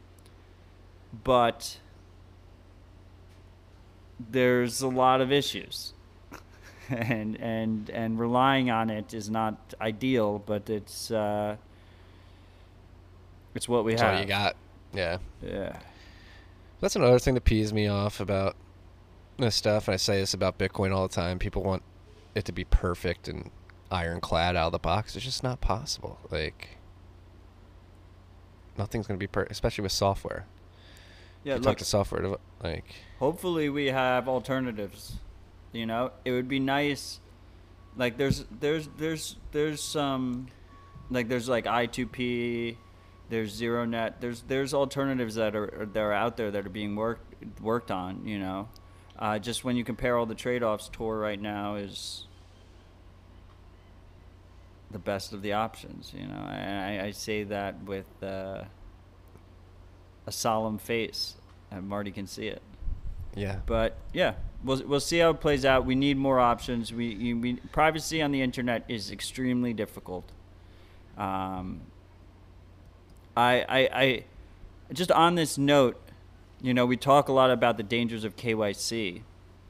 but there's a lot of issues, and and and relying on it is not ideal, but it's. Uh, It's what we that's have. all you got. Yeah. Yeah. That's another thing that pees me off about this stuff, and I say this about Bitcoin all the time. People want it to be perfect and ironclad out of the box. It's just not possible. Like, nothing's going to be perfect, especially with software. Yeah, you look, talk to software, to, like... hopefully we have alternatives. You know, it would be nice. Like, there's, there's, there's, there's some, like, there's like I two P... There's ZeroNet. There's there's alternatives that are that are out there that are being worked worked on. You know, Uh, just when you compare all the trade-offs, Tor right now is the best of the options. You know, and I, I say that with uh, a solemn face, and Marty can see it. Yeah. But yeah, we'll we'll see how it plays out. We need more options. We, you, we privacy on the internet is extremely difficult. Um, I, I I just on this note, you know, we talk a lot about the dangers of K Y C.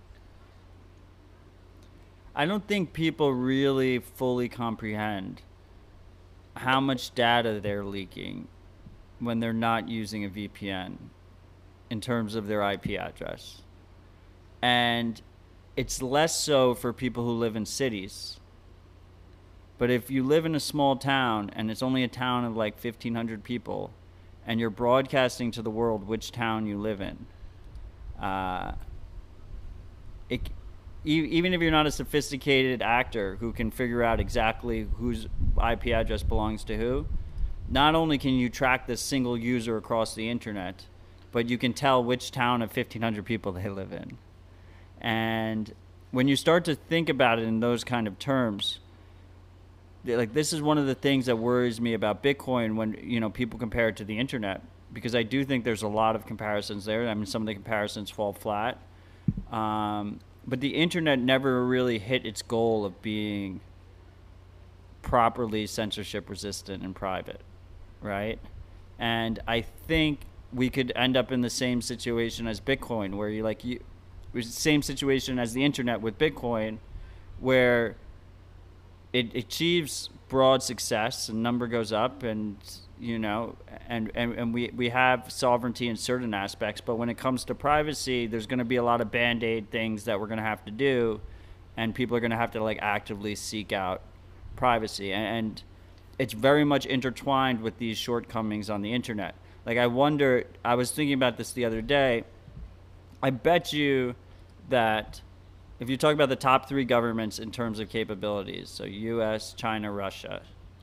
I don't think people really fully comprehend how much data they're leaking when they're not using a V P N in terms of their I P address. And it's less so for people who live in cities. But if you live in a small town and it's only a town of like fifteen hundred people and you're broadcasting to the world which town you live in, uh, it, e- even if you're not a sophisticated actor who can figure out exactly whose I P address belongs to who, not only can you track this single user across the internet, but you can tell which town of fifteen hundred people they live in. And when you start to think about it in those kind of terms, like this is one of the things that worries me about Bitcoin when, you know, people compare it to the internet, because I do think there's a lot of comparisons there. I mean, some of the comparisons fall flat. Um, but the internet never really hit its goal of being properly censorship resistant and private, right? And I think we could end up in the same situation as Bitcoin, where you like you, same situation as the internet with Bitcoin, where it achieves broad success and number goes up, and you know, and, and, and we, we have sovereignty in certain aspects, but when it comes to privacy, there's going to be a lot of band-aid things that we're going to have to do, and people are going to have to like actively seek out privacy, and, and it's very much intertwined with these shortcomings on the internet. Like I wonder, I was thinking about this the other day, I bet you that if you talk about the top three governments in terms of capabilities, so U S, China, Russia,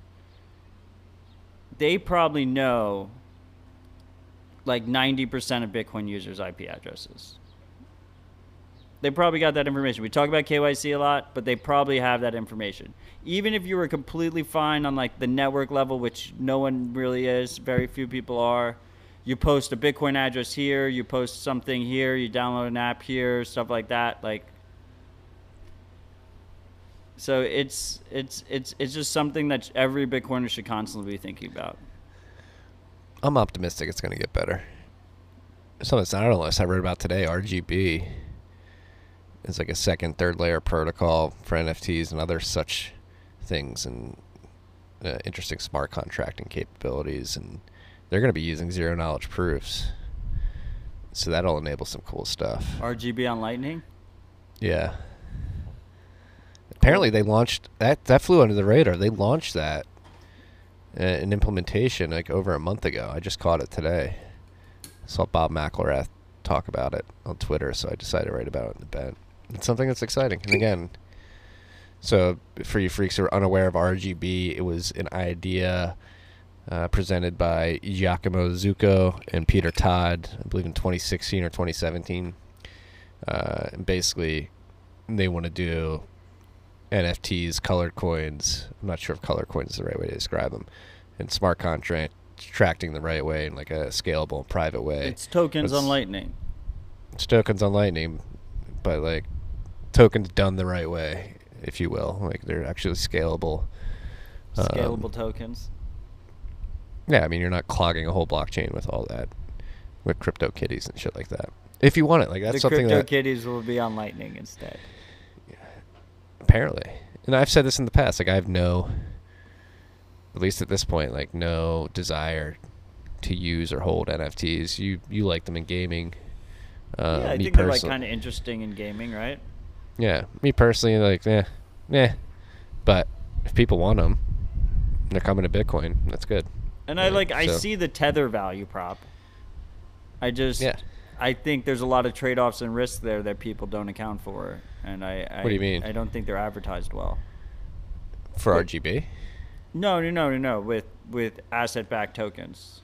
they probably know like ninety percent of Bitcoin users' I P addresses. They probably got that information. We talk about K Y C a lot, but they probably have that information. Even if you were completely fine on like the network level, which no one really is, very few people are, you post a Bitcoin address here, you post something here, you download an app here, stuff like that, like. So it's it's it's it's just something that every Bitcoiner should constantly be thinking about. I'm optimistic it's going to get better. Some of this, I don't know, I read about today, R G B is like a second, third layer protocol for N F Ts and other such things, and uh, interesting smart contracting capabilities, and they're going to be using zero knowledge proofs. So that'll enable some cool stuff. R G B on Lightning? Yeah. Apparently they launched that that flew under the radar. They launched that uh, in implementation like over a month ago. I just caught it today. Saw Bob McElrath talk about it on Twitter, so I decided to write about it in the bet. It's something that's exciting. And again, so for you freaks who are unaware of R G B, it was an idea uh, presented by Giacomo Zucco and Peter Todd, I believe in twenty sixteen or twenty seventeen. Uh, and basically, they want to do N F Ts, colored coins. I'm not sure if colored coins is the right way to describe them. And smart contracting the right way in like a scalable, private way. It's tokens it's, on Lightning. It's tokens on Lightning, but like tokens done the right way, if you will. Like they're actually scalable. Scalable um, tokens. Yeah, I mean, you're not clogging a whole blockchain with all that, with crypto kitties and shit like that. If you want it, like that's the something crypto that kitties will be on Lightning instead. Apparently. And I've said this in the past, like I have no, at least at this point, like no desire to use or hold N F Ts. You you like them in gaming. Uh, yeah, I me think they're like personally- kind of interesting in gaming, right? Yeah, me personally, like, eh, yeah. But if people want them, they're coming to Bitcoin. That's good. And I like, I so- see the tether value prop. I just, Yeah. I think there's a lot of trade-offs and risks there that people don't account for, and I, I What do you mean? I don't think they're advertised well. For R G B? No, no, no, no, no. With with asset-backed tokens,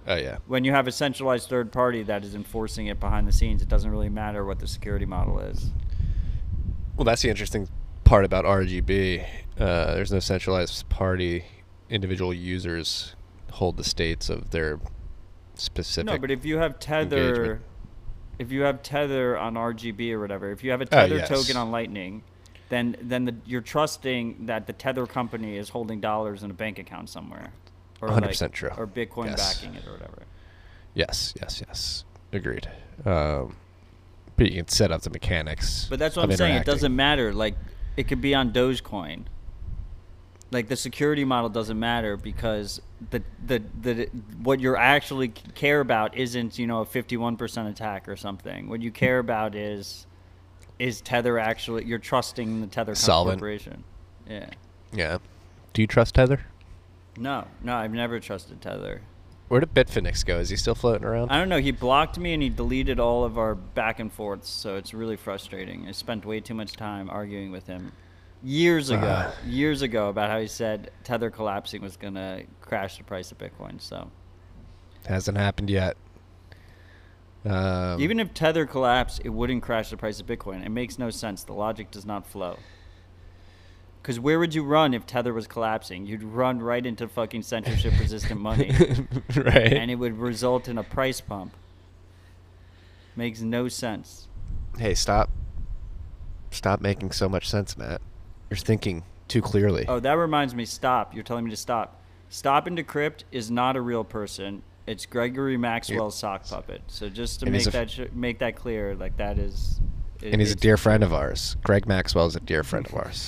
Oh, yeah. When you have a centralized third party that is enforcing it behind the scenes, it doesn't really matter what the security model is. Well, that's the interesting part about R G B. Uh, there's no centralized party. Individual users hold the states of their specific No, but if you have Tether, engagement. if you have Tether on R G B or whatever, if you have a Oh, Tether yes. token on Lightning, then then the, you're trusting that the Tether company is holding dollars in a bank account somewhere, or one hundred percent true. or Bitcoin Yes. backing it or whatever. Yes, yes, yes. Agreed. Um, but you can set up the mechanics. But that's what of I'm saying. It interacting. doesn't matter. Like, it could be on Dogecoin. Like, the security model doesn't matter because the the the what you actually care about isn't, you know, a fifty-one percent attack or something. What you care about is is Tether actually, you're trusting the Tether Solvent. corporation. Yeah. Yeah. Do you trust Tether? No, no, I've never trusted Tether. Where did Bitfinex go? Is he still floating around? I don't know. He blocked me and he deleted all of our back and forths, so it's really frustrating. I spent way too much time arguing with him years ago, Uh. years ago, about how he said Tether collapsing was going to crash the price of Bitcoin. So Hasn't happened yet. Um, even if Tether collapsed, it wouldn't crash the price of Bitcoin. It makes no sense. The logic does not flow. Because where would you run if Tether was collapsing? You'd run right into fucking censorship-resistant money, right. and it would result in a price pump. Makes no sense. Hey, stop. Stop making so much sense, Matt. You're thinking too clearly. Oh, that reminds me. Stop. You're telling me to stop. Stop and Decrypt is not a real person. It's Gregory Maxwell's sock puppet. So just to And make he's a that sh- make that clear, like that is. It, and he's a it's- dear friend of ours. Greg Maxwell is a dear friend of ours.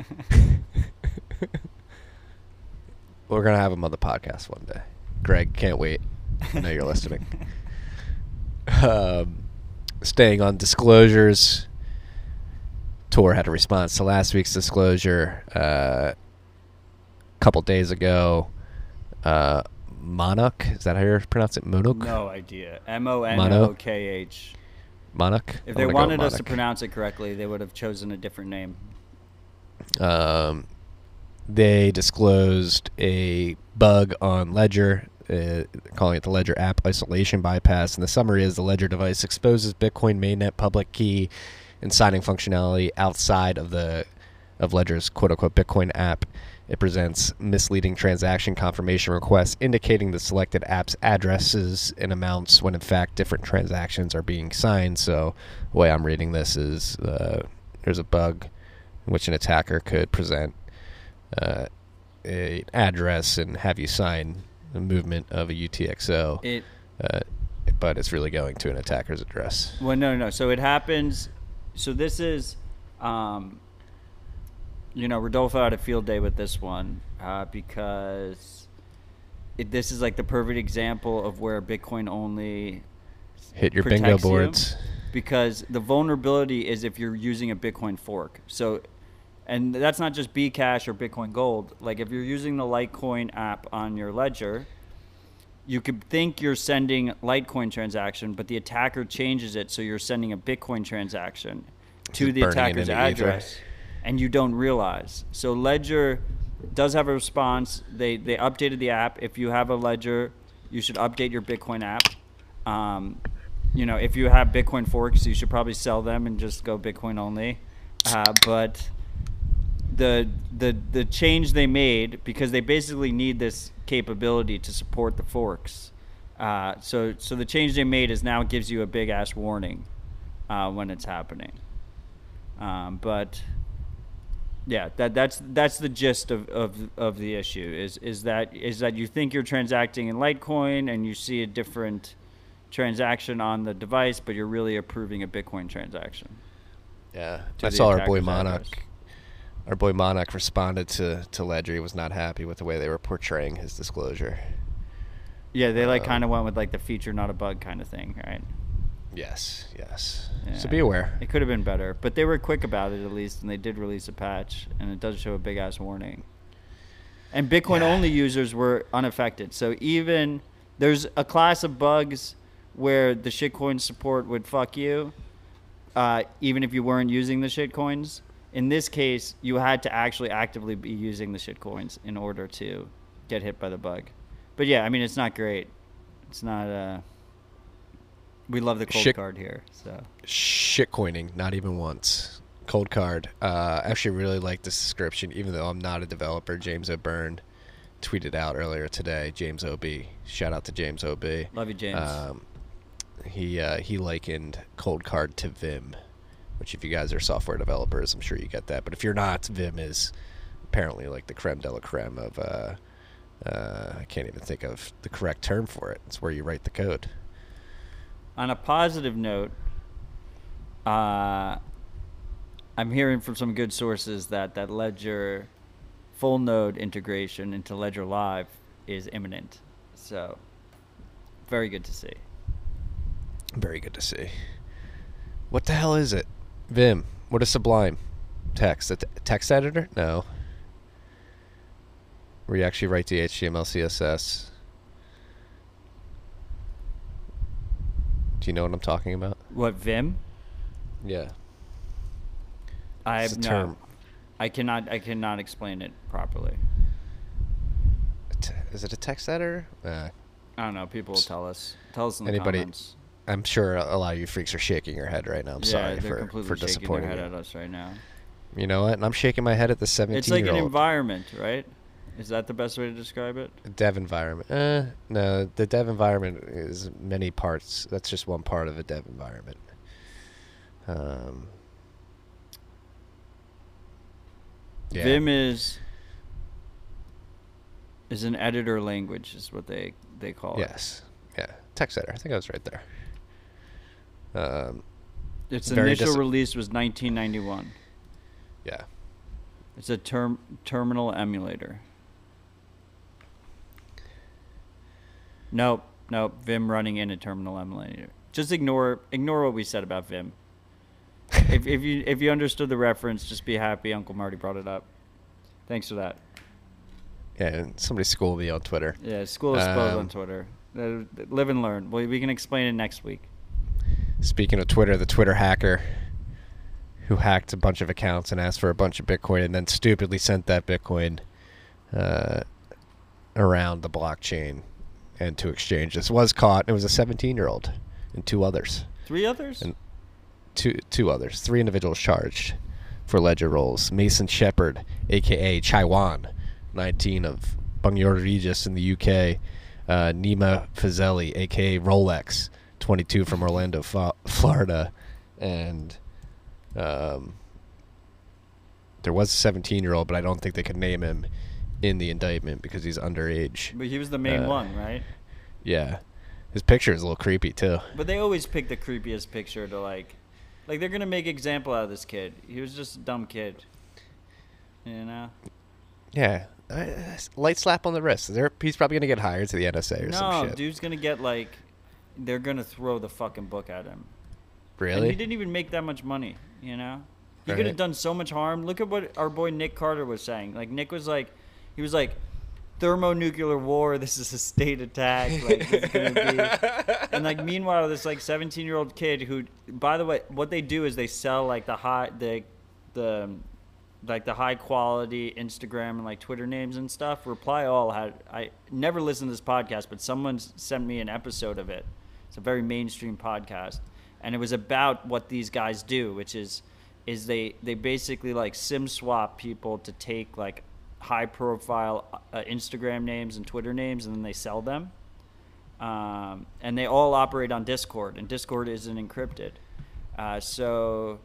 We're going to have him on the podcast one day. Greg, can't wait. I know you're listening. Um, staying on disclosures, Tor had a response to last week's disclosure. Uh, a couple days ago, uh, Monarch, is that how you pronounce it? Monarch? No idea. M O N O K H. Monarch? If I they wanna go wanted us to Monarch. pronounce it correctly, they would have chosen a different name. Um, they disclosed a bug on Ledger, uh, calling it the Ledger app isolation bypass. And the summary is the Ledger device exposes Bitcoin mainnet public key and signing functionality outside of the of Ledger's quote-unquote Bitcoin app. It presents misleading transaction confirmation requests indicating the selected app's addresses and amounts when in fact different transactions are being signed. So the way I'm reading this is uh, there's a bug in which an attacker could present uh, an address and have you sign the movement of a U T X O, It. uh, but it's really going to an attacker's address. Well, no, no. So it happens. So this is, um, you know, Rodolfo had a field day with this one uh, because it, this is like the perfect example of where Bitcoin only Hit your bingo protects you, boards. because the vulnerability is if you're using a Bitcoin fork. So, and that's not just Bcash or Bitcoin Gold. Like if you're using the Litecoin app on your Ledger, you could think you're sending Litecoin transaction, but the attacker changes it so you're sending a Bitcoin transaction to Just the burning it attacker's into ether. address, and you don't realize. So Ledger does have a response. They they updated the app. If you have a Ledger, you should update your Bitcoin app. Um, you know, if you have Bitcoin forks, you should probably sell them and just go Bitcoin only. Uh, but the the the change they made, because they basically need this capability to support the forks. Uh, so so the change they made is now it gives you a big ass warning uh, when it's happening. Um, but yeah, that that's that's the gist of, of, of the issue is is that is that you think you're transacting in Litecoin and you see a different transaction on the device, but you're really approving a Bitcoin transaction. Yeah, to I the saw our boy attacker's Monarch. address. Our boy Monarch responded to, to Ledger. He was not happy with the way they were portraying his disclosure. Yeah, they like Um, kind of went with like the feature not a bug kind of thing, right? Yes, yes. Yeah. So be aware. It could have been better, but they were quick about it at least, and they did release a patch, and it does show a big ass warning. And Bitcoin only users were unaffected. So even there's a class of bugs where the shitcoin support would fuck you, uh, even if you weren't using the shitcoins. In this case, you had to actually actively be using the shitcoins in order to get hit by the bug. But yeah, I mean, it's not great. It's not. Uh, we love the cold Shit. card here. So Shitcoining, not even once. Cold card. Uh, I actually really like this description, even though I'm not a developer. James O'Byrne tweeted out earlier today. James O B. Shout out to James O B. love you, James. Um, he uh, he likened Cold Card to Vim, which if you guys are software developers, I'm sure you get that. But if you're not, Vim is apparently like the creme de la creme of. Uh, uh, I can't even think of the correct term for it. It's where you write the code. On a positive note, uh, I'm hearing from some good sources that that Ledger full node integration into Ledger Live is imminent. So, very good to see. Very good to see. What the hell is it? Vim. What is Sublime? Text. A t- text editor? No. Where you actually write the H T M L, C S S. Do you know what I'm talking about? What, Vim? Yeah. I It's have a no. term. I cannot. I cannot explain it properly. A te- Is it a text editor? Uh, I don't know. People will tell us. Tell us in the Anybody- comments. I'm sure a lot of you freaks are shaking your head right now. I'm yeah, sorry they're for, completely for shaking their disappointing head you. at us right now. You know what? And I'm shaking my head at the It's like an seventeen-year-old. environment, right? Is that the best way to describe it? Dev environment. Uh, no, the dev environment is many parts. That's just one part of a dev environment. Um, yeah. Vim is is an editor language, is what they they call it. Yes. Yeah. Text editor. I think I was right there. Um, Its Very initial dis- release was nineteen ninety-one. yeah. It's a term terminal emulator. Nope, nope. Vim running in a terminal emulator. Just ignore ignore what we said about Vim. if if you if you understood the reference, just be happy Uncle Marty brought it up. Thanks for that. Yeah. And somebody schooled me on Twitter. Yeah, school is spelled Um, on Twitter. Uh, live and learn. Well, we can explain it next week. Speaking of Twitter, the Twitter hacker who hacked a bunch of accounts and asked for a bunch of Bitcoin and then stupidly sent that Bitcoin uh, around the blockchain and to exchanges was caught. It was a seventeen-year-old and two others. Three others? And two two others. Three individuals charged for ledger rolls. Mason Shepard, a k a. Chaiwan, nineteen of Bungyur Regis in the U K. Uh, Nima Fazeli, a k a. Rolex, twenty-two from Orlando, Fa- Florida. And um, there was a seventeen-year-old, but I don't think they could name him in the indictment because he's underage. But he was the main uh, one, right? Yeah. His picture is a little creepy, too. But they always pick the creepiest picture to like, like they're gonna make example out of this kid. He was just a dumb kid, you know. Yeah. Uh, light slap on the wrist. There, he's probably going to get hired to the N S A or some No, shit. dude's gonna get like, they're gonna throw the fucking book at him. And Really? he didn't even make that much money, you know. He Right. could have done so much harm. Look at what our boy Nick Carter was saying. Like Nick was like, he was like, thermonuclear war. This is a state attack. Like it's gonna be. And like meanwhile, this like seventeen-year-old kid who, by the way, what they do is they sell like the high the the like the high quality Instagram and like Twitter names and stuff. Reply All had I never listened to this podcast, but someone sent me an episode of it. It's a very mainstream podcast, and it was about what these guys do, which is is they they basically like sim swap people to take like high profile uh, Instagram names and Twitter names, and then they sell them. Um, and they all operate on Discord, and Discord isn't encrypted. Uh, so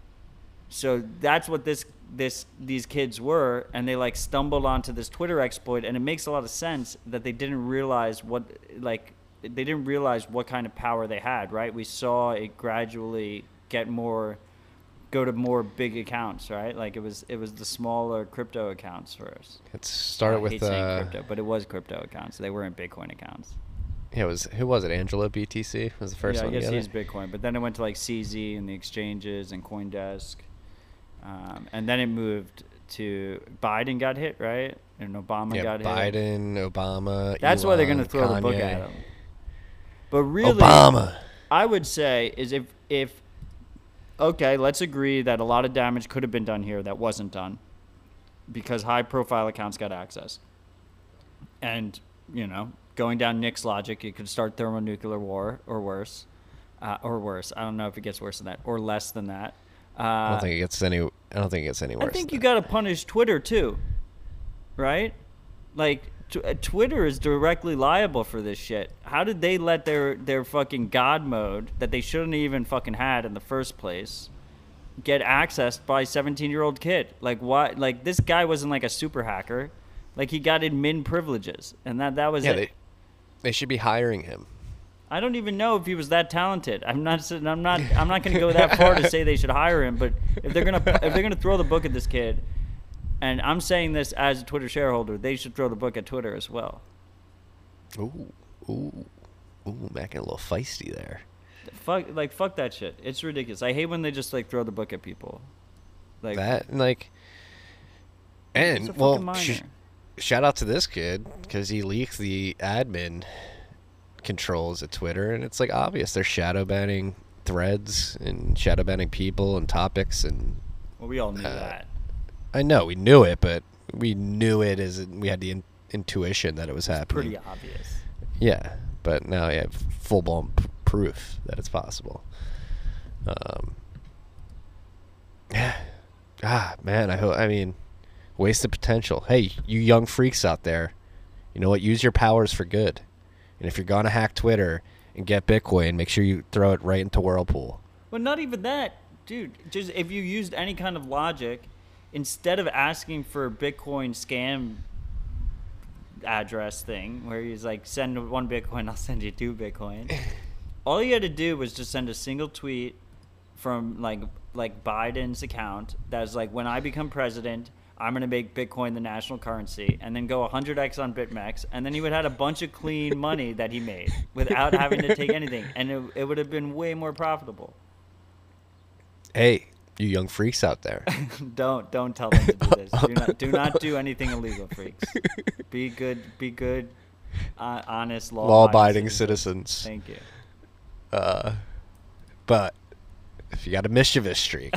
so that's what this this these kids were, and they like stumbled onto this Twitter exploit, and it makes a lot of sense that they didn't realize what like they didn't realize what kind of power they had, right? We saw it gradually get more go to more big accounts, right? Like it was it was the smaller crypto accounts first. It started I with hate saying uh, crypto, but it was crypto accounts. They weren't Bitcoin accounts. yeah, it was who was it? Angelo B T C was the first yeah, one. I guess together? he's Bitcoin, but then it went to like C Z and the exchanges and CoinDesk, um, and then it moved to Biden got hit, right? And Obama yeah, got hit. Biden, Obama. That's why they're Elon, going to throw Kanye. the book at him. But really, Obama. I would say is if if okay, let's agree that a lot of damage could have been done here that wasn't done because high profile accounts got access. And you know, going down Nick's logic, you could start thermonuclear war or worse, uh, or worse. I don't know if it gets worse than that or less than that. Uh, I don't think it gets any. I don't think it gets any worse. I think than you that. got to punish Twitter too, right? Like t- uh, Twitter is directly liable for this shit. How did they let their their fucking God mode that they shouldn't even fucking had in the first place get accessed by a seventeen-year-old kid? Like what? Like this guy wasn't like a super hacker. Like he got admin privileges, and that that was Yeah, it. they, they should be hiring him. I don't even know if he was that talented. I'm not. I'm not. I'm not going to go that far to say they should hire him. But if they're gonna if they're gonna throw the book at this kid, and I'm saying this as a Twitter shareholder, they should throw the book at Twitter as well. Ooh, ooh, ooh, Mac, a little feisty there. Fuck, like fuck that shit. It's ridiculous. I hate when they just like throw the book at people. Like That and like, it's a and well, fucking minor. sh- shout out to this kid because he leaked the admin controls at Twitter, and it's like obvious they're shadow banning threads and shadow banning people and topics, and well, we all knew uh, that. I know we knew it, but we knew it as we had the in- intuition that it was happening. Pretty obvious. Yeah, but now you have full blown p- proof that it's possible. Um. Yeah. Ah, man. I hope. I mean, wasted potential. Hey, you young freaks out there, you know what? Use your powers for good. And if you're gonna hack Twitter and get Bitcoin, make sure you throw it right into Whirlpool. Well, not even that, dude. Just if you used any kind of logic, instead of asking for a Bitcoin scam address thing, where he's like, send one Bitcoin, I'll send you two Bitcoin. All you had to do was just send a single tweet from like like Biden's account that's like, when I become president, I'm going to make Bitcoin the national currency, and then go one hundred x on BitMEX, and then he would have had a bunch of clean money that he made without having to take anything, and it, it would have been way more profitable. Hey, you young freaks out there. don't don't tell them to do this. Do not do not do anything illegal, freaks. Be good, be good, uh, honest, law Law-abiding citizens. Thank you. Uh, but if you got a mischievous streak.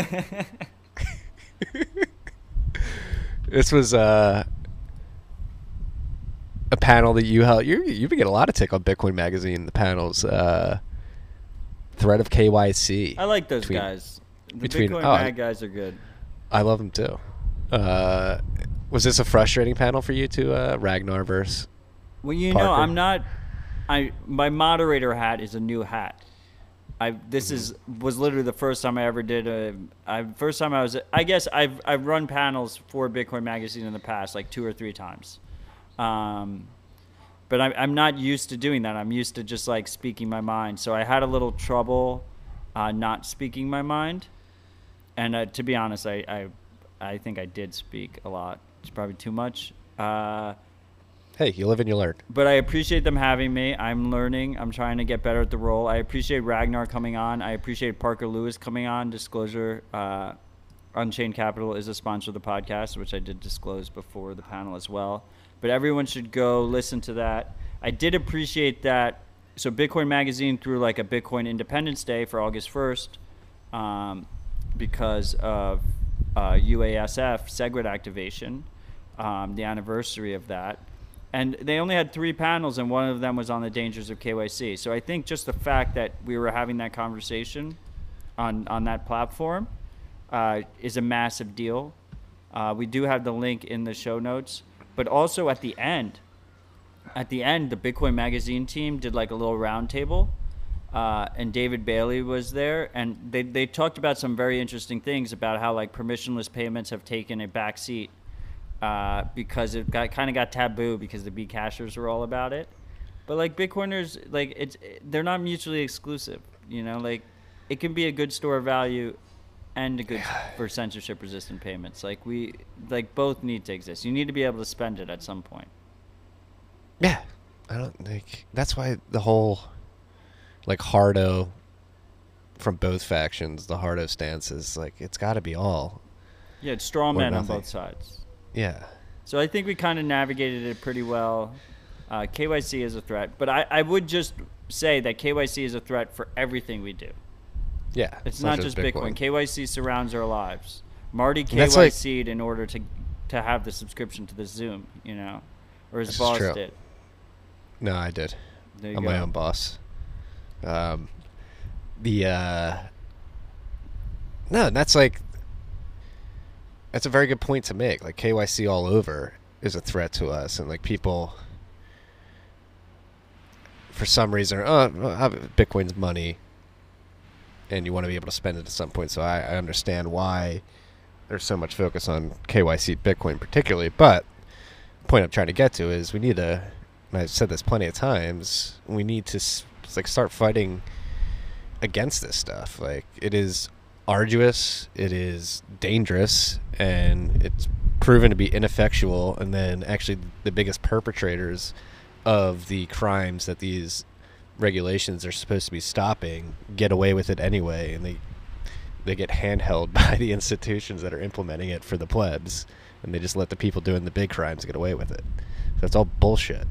This was uh, a panel that you held. You you've been getting a lot of tick on Bitcoin Magazine. The panels, uh, threat of K Y C. I like those between, guys. The between, Bitcoin oh, Mag guys are good. I love them too. Uh, was this a frustrating panel for you to uh, Ragnar versus? Well, you Parker? know, I'm not. I my moderator hat is a new hat. I this is was literally the first time I ever did a. I first time I was. I guess I've I've run panels for Bitcoin Magazine in the past, like two or three times, um, but I'm I'm not used to doing that. I'm used to just like speaking my mind. So I had a little trouble, uh, not speaking my mind, and uh, to be honest, I, I I think I did speak a lot. It's probably too much. Uh, Hey, you live and you learn. But I appreciate them having me. I'm learning. I'm trying to get better at the role. I appreciate Ragnar coming on. I appreciate Parker Lewis coming on. Disclosure, uh, Unchained Capital is a sponsor of the podcast, which I did disclose before the panel as well. But everyone should go listen to that. I did appreciate that. So Bitcoin Magazine threw like a Bitcoin Independence Day for August first um, because of uh, U A S F, SegWit activation, um, the anniversary of that. And they only had three panels, and one of them was on the dangers of K Y C. So I think just the fact that we were having that conversation on, on that platform uh, is a massive deal. Uh, we do have the link in the show notes. But also at the end, at the end, the Bitcoin Magazine team did like a little roundtable, uh, and David Bailey was there. And they, they talked about some very interesting things about how like permissionless payments have taken a back seat. Uh, because it got kind of got taboo because the Bcashers were all about it, but like Bitcoiners, like it's they're not mutually exclusive. You know, like it can be a good store of value and a good for censorship resistant payments. Like we like both need to exist. You need to be able to spend it at some point. Yeah, I don't think that's why the whole like hardo from both factions, the hardo stance is like it's got to be all. Yeah, it's straw Or men on nothing. both sides. Yeah. So I think we kind of navigated it pretty well. Uh, K Y C is a threat, but I, I would just say that K Y C is a threat for everything we do. Yeah. It's not just Bitcoin. K Y C surrounds our lives. Marty That's like- K Y C'd in order to to have the subscription to the Zoom, you know, or his This is boss true. did. No, I did. There you I'm go. my own boss. Um, the uh, no, that's like that's a very good point to make. Like K Y C all over is a threat to us, and like people, for some reason, oh, Bitcoin's money, and you want to be able to spend it at some point. So I, I understand why there's so much focus on K Y C Bitcoin particularly. But the point I'm trying to get to is we need to, and I've said this plenty of times, we need to s- like start fighting against this stuff. Like, it is arduous, it is dangerous, and it's proven to be ineffectual. And then actually the biggest perpetrators of the crimes that these regulations are supposed to be stopping get away with it anyway, and they they get handheld by the institutions that are implementing it for the plebs, and they just let the people doing the big crimes get away with it. So it's all bullshit.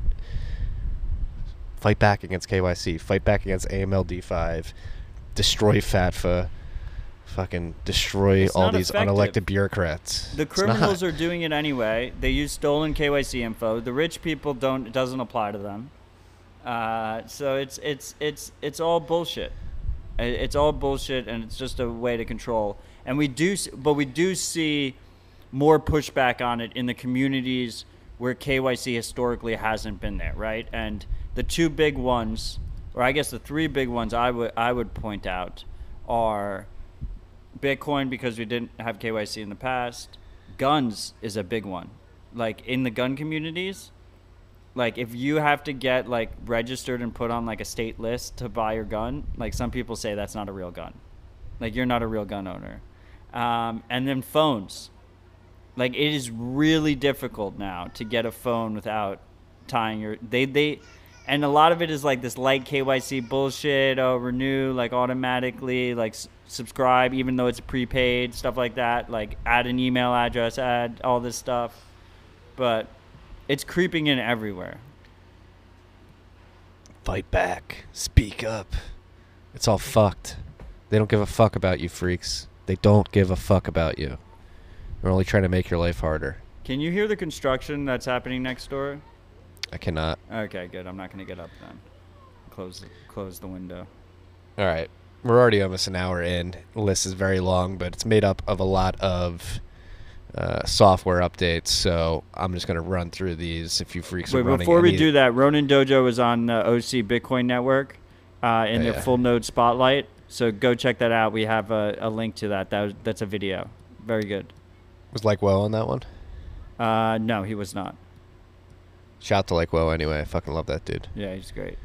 Fight back against K Y C, fight back against A M L D five, destroy FATFA, fucking destroy It's all not these effective. unelected bureaucrats. The It's criminals not. are doing it anyway. They use stolen K Y C info. The rich people don't. It doesn't apply to them. Uh, so it's it's it's it's all bullshit. I- It's all bullshit, and it's just a way to control. And we do, s- but we do see more pushback on it in the communities where K Y C historically hasn't been there, right? And the two big ones, or I guess the three big ones, I would I would point out are Bitcoin, because we didn't have K Y C in the past. Guns is a big one. Like in the gun communities, like if you have to get like registered and put on like a state list to buy your gun, like some people say that's not a real gun. Like you're not a real gun owner. Um, and then phones. Like it is really difficult now to get a phone without tying your they they and a lot of it is like this light K Y C bullshit. Oh, renew like automatically, like s- subscribe even though it's prepaid, stuff like that. Like add an email address, add all this stuff. But it's creeping in everywhere. Fight back. Speak up. It's all fucked. They don't give a fuck about you, freaks. They don't give a fuck about you. They're only trying to make your life harder. Can you hear the construction that's happening next door? I cannot. Okay, good. I'm not going to get up then. Close the, close the window. All right. We're already almost an hour in. The list is very long, but it's made up of a lot of uh, software updates. So I'm just going to run through these if you freaks Wait, are running before we any- do that, Ronin Dojo is on uh, O C Bitcoin Network uh, in Oh, their yeah. full node spotlight. So go check that out. We have a, a link to that. That was, that's a video. Very good. Was Like Woe on that one? Uh, no, he was not. Shout to Like Woe anyway. I fucking love that dude. Yeah, he's great.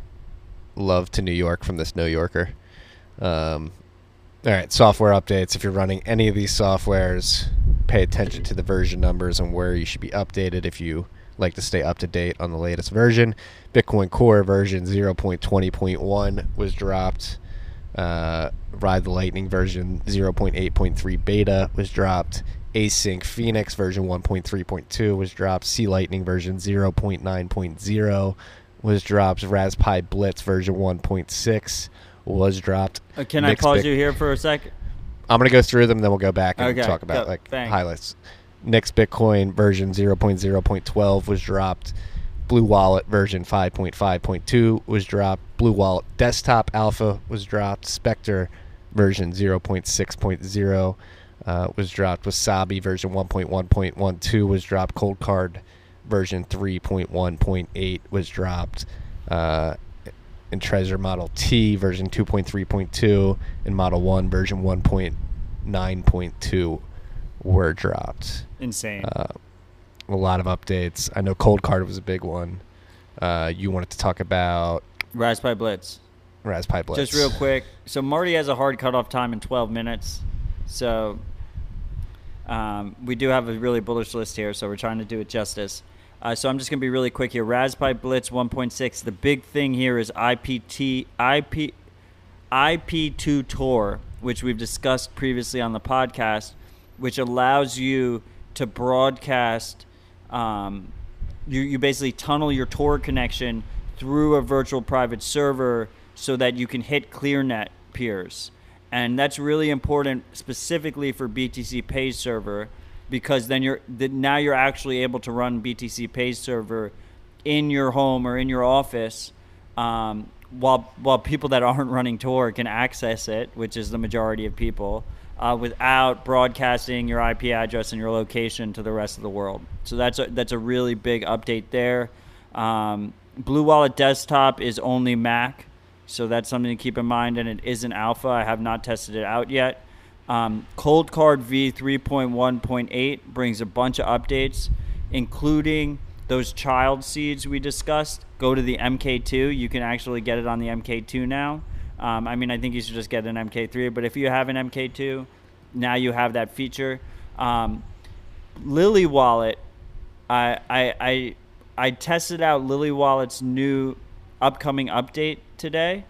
Love to New York from this New Yorker. Um, all right, software updates. If you're running any of these softwares, pay attention to the version numbers and where you should be updated if you like to stay up to date on the latest version. Bitcoin Core version zero point twenty point one was dropped. Uh, Ride the Lightning version zero point eight point three beta was dropped. Async Phoenix version one point three point two was dropped. Sea Lightning version zero point nine point zero was dropped. Raspberry Blitz version one point six was dropped. Uh, can Mixed I pause Bit- you here for a sec? I'm going to go through them, then we'll go back and Okay, talk about go. like Thanks. highlights. Next Bitcoin version zero point zero point twelve was dropped. Blue Wallet version five point five point two was dropped. Blue Wallet Desktop Alpha was dropped. Spectre version zero point six point zero uh, was dropped. Wasabi version one point one point twelve was dropped. Cold Card version three point one point eight was dropped. Uh, and Treasure Model T version two point three point two and Model one version one point nine point two were dropped. Insane. Uh, a lot of updates. I know Cold Card was a big one. Uh, you wanted to talk about Raspberry Blitz. Raspberry Blitz. Just real quick. So Marty has a hard cutoff time in twelve minutes. So um, we do have a really bullish list here, so we're trying to do it justice. Uh, so I'm just going to be really quick here. Raspberry Blitz one point six. The big thing here is I P T, I P, I P two Tor, which we've discussed previously on the podcast, which allows you to broadcast. Um, you, you basically tunnel your Tor connection through a virtual private server so that you can hit ClearNet peers. And that's really important specifically for B T C Pay Server, because then you're the, now you're actually able to run B T C Pay Server in your home or in your office, um, while while people that aren't running Tor can access it, which is the majority of people, uh, without broadcasting your I P address and your location to the rest of the world. So that's a, that's a really big update there. Um, Blue Wallet Desktop is only Mac, so that's something to keep in mind, and it is an alpha. I have not tested it out yet. Um, Cold Card V three point one point eight brings a bunch of updates, including those child seeds we discussed. Go to the M K two. You can actually get it on the M K two now. Um, I mean, I think you should just get an M K three, but if you have an M K two, now you have that feature. Um, Lily Wallet, I, I, I, I tested out Lily Wallet's new upcoming update today.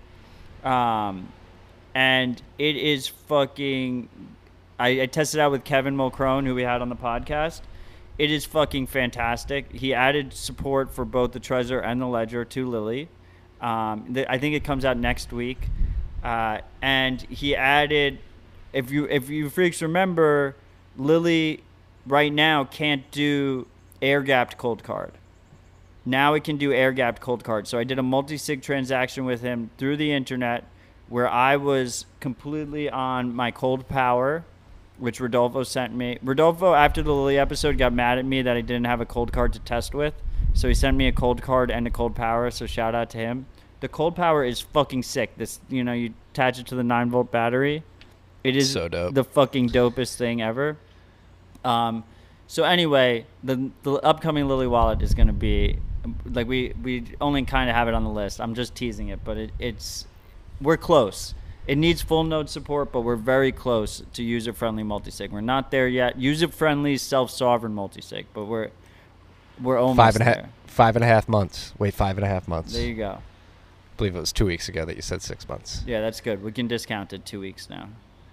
Um, and it is fucking, I, I tested out with Kevin Mulcrone, who we had on the podcast. It is fucking fantastic. He added support for both the Trezor and the Ledger to Lily. Um, th- I think it comes out next week. Uh, and he added, if you if you freaks remember, Lily right now can't do air-gapped cold card. Now it can do air-gapped cold card. So I did a multi-sig transaction with him through the internet where I was completely on my cold power, which Rodolfo sent me. Rodolfo, after the Lily episode, got mad at me that I didn't have a cold card to test with. So he sent me a cold card and a cold power, so shout out to him. The cold power is fucking sick. This, you know, you attach it to the nine volt battery. It is So dope. the fucking dopest thing ever. Um, so anyway, the the upcoming Lily wallet is going to be, like, we, we only kind of have it on the list. I'm just teasing it, but it, it's, we're close. It needs full node support, but we're very close to user-friendly multisig. We're not there yet. User-friendly, self-sovereign multisig, but we're we're almost Five and a half, there. five and a half months. Wait, five and a half months. There you go. I believe it was two weeks ago that you said six months. Yeah, that's good. We can discount it two weeks now.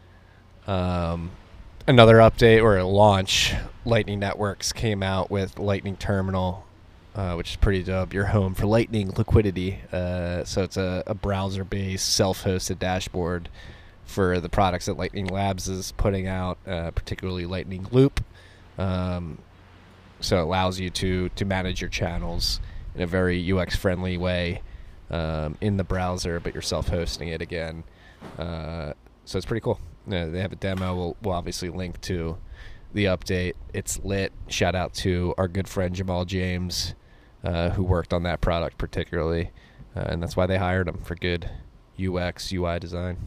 Um, another update or a launch, Lightning Networks came out with Lightning Terminal, uh, which is pretty dope. Your home for Lightning liquidity. Uh, so it's a, a browser-based, self-hosted dashboard for the products that Lightning Labs is putting out, uh, particularly Lightning Loop. Um, so it allows you to to manage your channels in a very U X-friendly way um, in the browser, but you're self-hosting it again. Uh, so it's pretty cool. Uh, they have a demo. We'll, we'll obviously link to the update. It's lit. Shout out to our good friend Jamal James, uh, who worked on that product particularly, uh, and that's why they hired him, for good U X, U I design.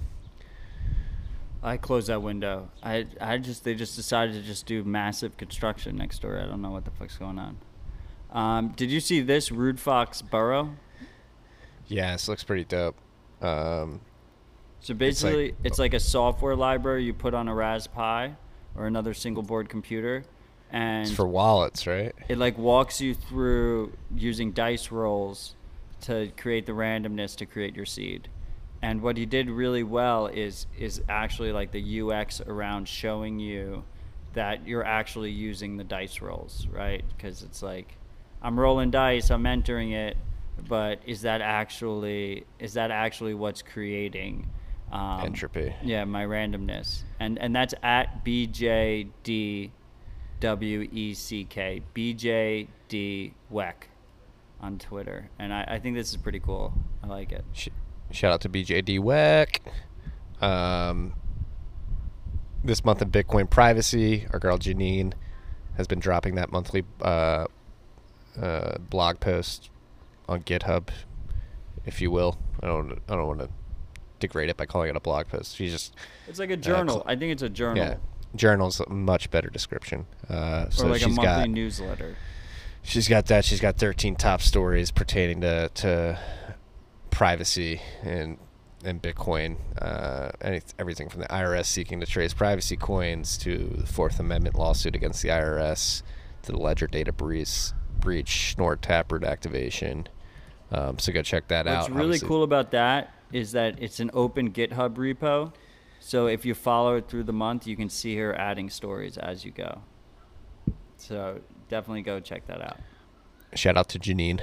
I closed that window. I I just they just decided to just do massive construction next door. I don't know what the fuck's going on. Um, did you see this Rude Fox Burrow? Yeah, this looks pretty dope. Um, So basically, it's like, like- it's like a software library you put on a Raspberry or another single board computer, and it's for wallets, right? it like walks you through using dice rolls to create the randomness to create your seed. And what he did really well is is actually like the U X around showing you that you're actually using the dice rolls, right? Because it's like, I'm rolling dice, I'm entering it, but is that actually is that actually what's creating um, Entropy. Yeah, my randomness. And and that's at B J D W E C K, B J D W E C on Twitter. And I, I think this is pretty cool. I like it. Sh- Shout out to B J D W E C. Um, this month in Bitcoin privacy, our girl Janine has been dropping that monthly uh, uh, blog post on GitHub, if you will. I don't. I don't want to degrade it by calling it a blog post. She's just It's like a journal. cl- I think it's a journal. yeah. Journal's a much better description. Uh, so or like a she's monthly got newsletter. she's got that. She's got thirteen top stories pertaining to to privacy and and Bitcoin. Uh, any, everything from the I R S seeking to trace privacy coins to the Fourth Amendment lawsuit against the I R S to the Ledger data breach, breach Snort Taproot activation. Um, so go check that out. What's really Obviously- cool about that is that it's an open GitHub repo. So if you follow it through the month, you can see her adding stories as you go. So definitely go check that out. Shout out to Janine.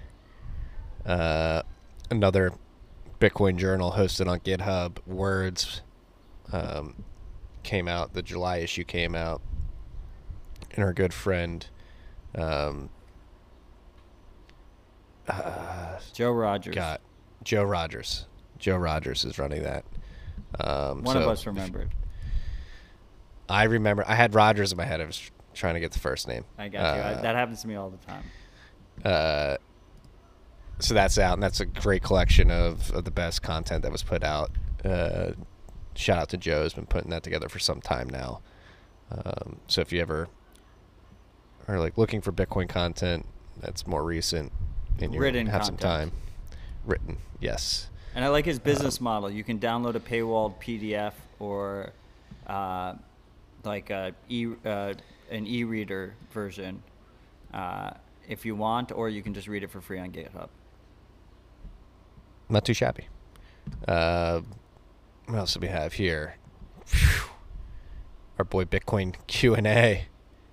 Uh, another Bitcoin journal hosted on GitHub, Words, um, came out. The July issue came out. And our good friend um, Joe Rogers. got Joe Rogers. Joe Rogers is running that. Um, One so of us remembered. I remember. I had Rogers in my head. I was trying to get the first name. I got you. I, Uh, that happens to me all the time. Uh, so that's out, and that's a great collection of, of the best content that was put out. Uh, shout out to Joe, who's been putting that together for some time now. Um, so if you ever are like looking for Bitcoin content that's more recent and you Written have some content. time, written, yes. And I like his business model. You can download a paywalled P D F or uh, like a e uh, an e-reader version uh, if you want, or you can just read it for free on GitHub. Not too shabby. Uh, what else do we have here? Phew. Our boy Bitcoin Q and A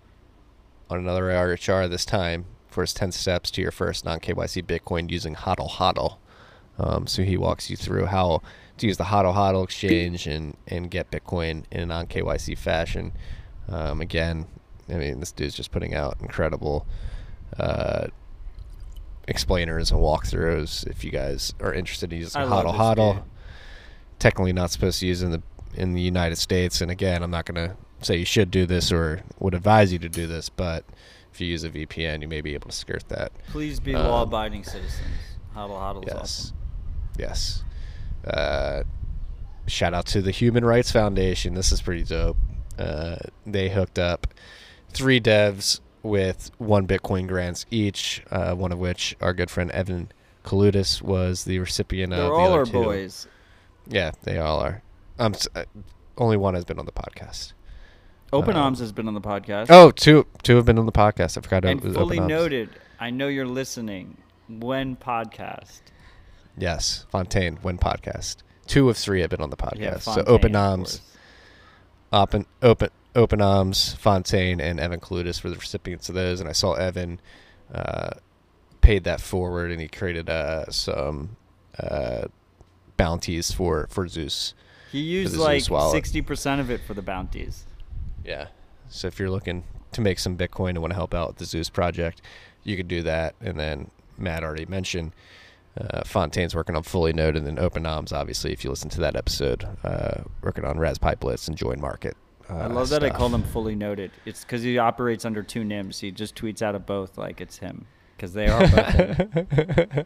on another R H R this time for his ten steps to your first non-K Y C Bitcoin using HODL HODL. Um, so he walks you through how to use the HODL HODL exchange and, and get Bitcoin in a non-K Y C fashion. Um, again, I mean, this dude's just putting out incredible uh, explainers and walkthroughs. If you guys are interested in using I love HODL this HODL, dude. technically not supposed to use in the in the United States. And again, I'm not going to say you should do this or would advise you to do this, but if you use a V P N, you may be able to skirt that. Please be Um, law-abiding citizens. Hodl hodl is Yes. awesome. Yes. Uh, shout out to the Human Rights Foundation. This is pretty dope. Uh, they hooked up three devs with one Bitcoin grants each, uh, one of which our good friend Evan Kaludis was the recipient They're of. The all other our two. boys. Yeah, they all are. Um, s- uh, only one has been on the podcast. Open Uh, Arms has been on the podcast. Oh, two two have been on the podcast. I forgot and it was fully Open Arms. noted, I know you're listening. When podcast. Yes, Fontaine, when podcast. Two of three have been on the podcast. Yeah, so Fontaine, Open of Arms, course. Open Open Open Arms, Fontaine, and Evan Kaludis were the recipients of those. And I saw Evan uh, paid that forward, and he created uh, some uh, bounties for for Zeus. He used the like Zeus wallet. sixty percent of it for the bounties. Yeah. So if you're looking to make some Bitcoin and want to help out with the Zeus project, you could do that. And then Matt already mentioned uh, Fontaine's working on Fully Node, and then Open Arms, obviously, if you listen to that episode, uh, working on Raspberry Blitz and Join Market. Uh, I love that I stuff. called him fully noted. It's because he operates under two names. He just tweets out of both like it's him because they are both him.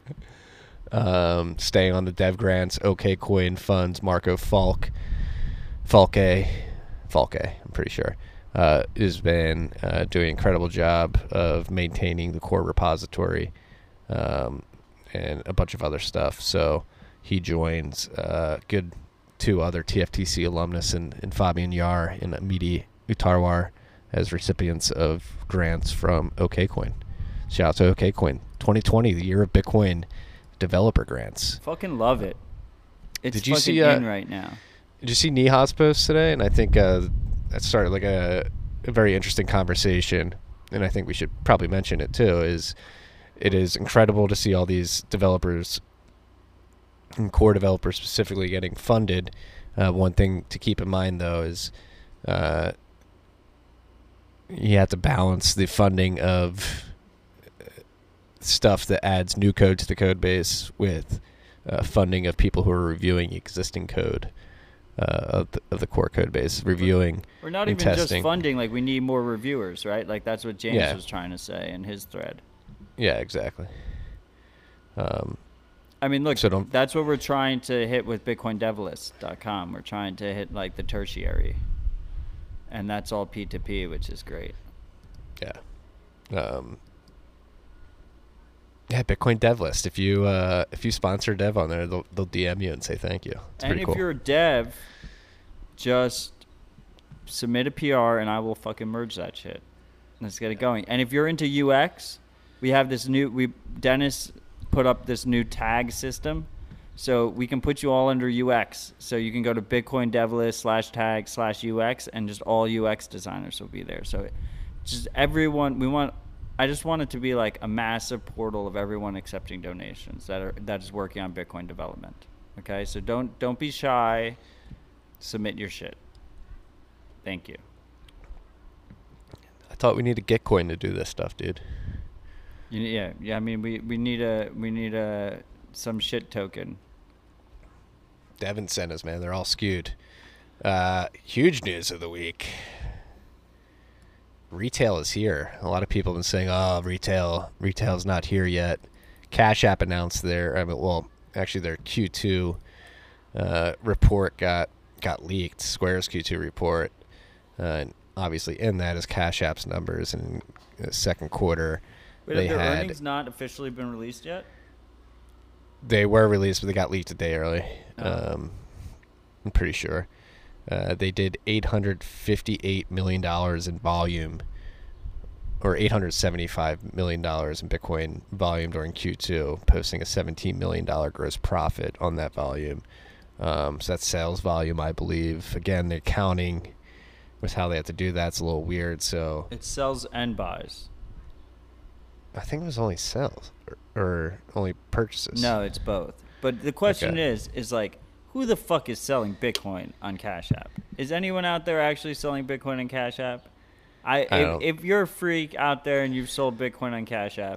um, staying on the dev grants, OKCoin funds, Marco Falk, Falke, Falke, I'm pretty sure, uh, has been uh, doing an incredible job of maintaining the core repository um, and a bunch of other stuff. So he joins uh, good two other T F T C alumnus and, and Fabian Yar and Amidi Utarwar as recipients of grants from OKCoin. Shout out to OKCoin. twenty twenty, the year of Bitcoin developer grants. Fucking love it. It's Did you fucking see, uh, in right now. Did you see Nihas post today? And I think uh, that started like a, a very interesting conversation. And I think we should probably mention it too. Is it is incredible to see all these developers and core developers specifically getting funded. Uh, one thing to keep in mind though is uh, you have to balance the funding of stuff that adds new code to the code base with uh, funding of people who are reviewing existing code uh, of, the, of the core code base, reviewing We're not and even just testing. funding. Like we need more reviewers, right? Like that's what James Yeah. was trying to say in his thread. Yeah, exactly. Um, I mean, look, So don't- that's what we're trying to hit with Bitcoin Dev List dot com. We're trying to hit like the tertiary, and that's all P two P, which is great. yeah. Um, yeah, Bitcoin Dev List. If you uh, if you sponsor dev on there, they'll they'll D M you and say thank you. It's and pretty if cool. you're a dev, just submit a P R and I will fucking merge that shit. Let's get it going. And if you're into U X, we have this new we Dennis put up this new tag system. So we can put you all under U X. So you can go to Bitcoin DevList slash tag slash U X and just all U X designers will be there. So just everyone we want I just want it to be like a massive portal of everyone accepting donations that are that is working on Bitcoin development. Okay? So don't don't be shy. Submit your shit. Thank you. I thought we needed Gitcoin to do this stuff, dude. You, yeah, yeah. I mean, we, we need a we need a some shit token. Devin sent us, man. They're all skewed. Uh, huge news of the week. Retail is here. A lot of people have been saying, "Oh, retail, retail's not here yet." Cash App announced their, I mean, well, actually their Q two uh, report got got leaked. Square's Q two report, uh, and obviously in that is Cash App's numbers in the second quarter. Wait, they have their had, earnings not officially been released yet? They were released, but they got leaked a day early. Oh. Um, I'm pretty sure. Uh, they did eight hundred fifty-eight million dollars in volume, or eight hundred seventy-five million dollars in Bitcoin volume during Q two, posting a seventeen million dollars gross profit on that volume. Um, so that's sales volume, I believe. Again, the accounting with how they have to do that's a little weird. So It sells and buys. I think it was only sales or, or only purchases. No, it's both. But the question Okay. is, is like, who the fuck is selling Bitcoin on Cash App? Is anyone out there actually selling Bitcoin on Cash App? I, I don't- if, if you're a freak out there and you've sold Bitcoin on Cash App,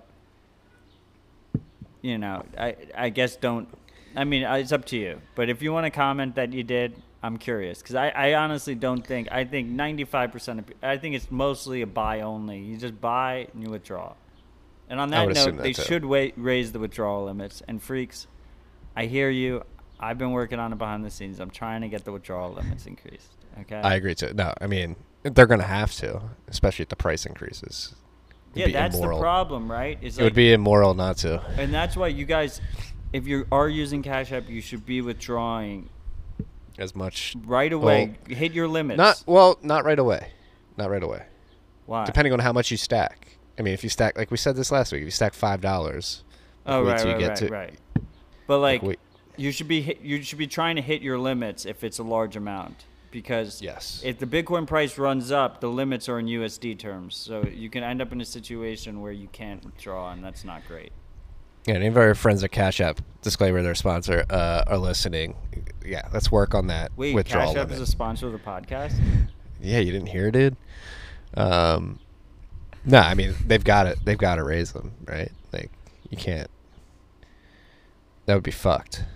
you know, I I guess don't. I mean, it's up to you. But if you want to comment that you did, I'm curious because I, I honestly don't think. I think ninety-five percent of. I think it's mostly a buy only. You just buy and you withdraw. And on that would assume note, that they too. should wait, raise the withdrawal limits. And freaks, I hear you. I've been working on it behind the scenes. I'm trying to get the withdrawal limits increased. Okay. I agree too. No, I mean, they're going to have to, especially if the price increases. It'd yeah, be that's immoral. the problem, right? Is It would be immoral not to. and that's why you guys, if you are using Cash App, you should be withdrawing As much right away. Hit your limits. Not well, not right away. Not right away. Why? Depending on how much you stack. I mean, if you stack, like we said this last week, if you stack five dollars, Oh, wait right, till you right, get right, to- right. But like, wait- you should be hit, you should be trying to hit your limits if it's a large amount, because Yes. if the Bitcoin price runs up, the limits are in U S D terms, so you can end up in a situation where you can't withdraw, and that's not great. Yeah, any of our friends at Cash App, disclaimer, their sponsor, uh, are listening. Yeah, let's work on that Wait, withdrawal Cash App limit. is a sponsor of the podcast? Yeah, you didn't hear, dude. Um, no, I mean they've got it. They've got to raise them, right? Like you can't. That would be fucked.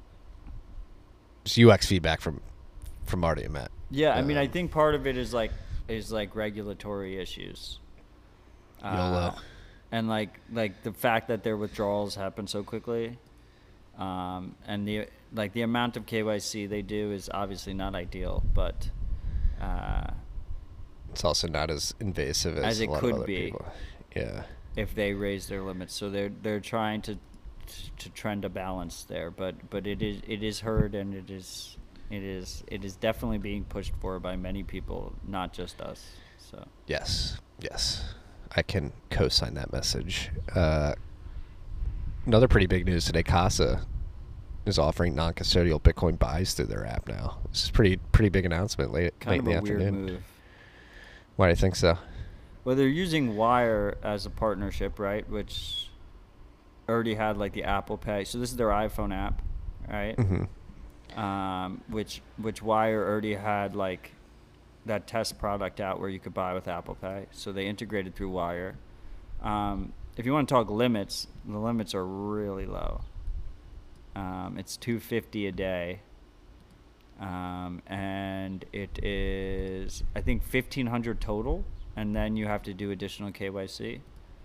Just U X feedback from from Marty and Matt. Yeah, I mean, I Um, think part of it is like is like regulatory issues. YOLO. Uh, and like like the fact that their withdrawals happen so quickly, um, and the like the amount of K Y C they do is obviously not ideal, but uh, It's also not as invasive as, As it a lot could of other be. people. Yeah. if they raise their limits, so they're they're trying to to trend a balance there, but but it is it is heard, and it is it is it is definitely being pushed for by many people, not just us. So Yes. Yes. I can co-sign that message. Uh, another pretty big news today, Casa is offering non-custodial Bitcoin buys through their app now. This is pretty pretty big announcement late, late kind in of the a afternoon. weird move. Why do you think so? Well, they're using Wire as a partnership, right? Which already had like the Apple Pay. So this is their iPhone app, right? Mm-hmm. Um, which which Wire already had like that test product out where you could buy with Apple Pay. So they integrated through Wire. Um, if you want to talk limits, the limits are really low. Um, it's two hundred fifty a day. Um, and it is, I think, fifteen hundred total, and then you have to do additional K Y C.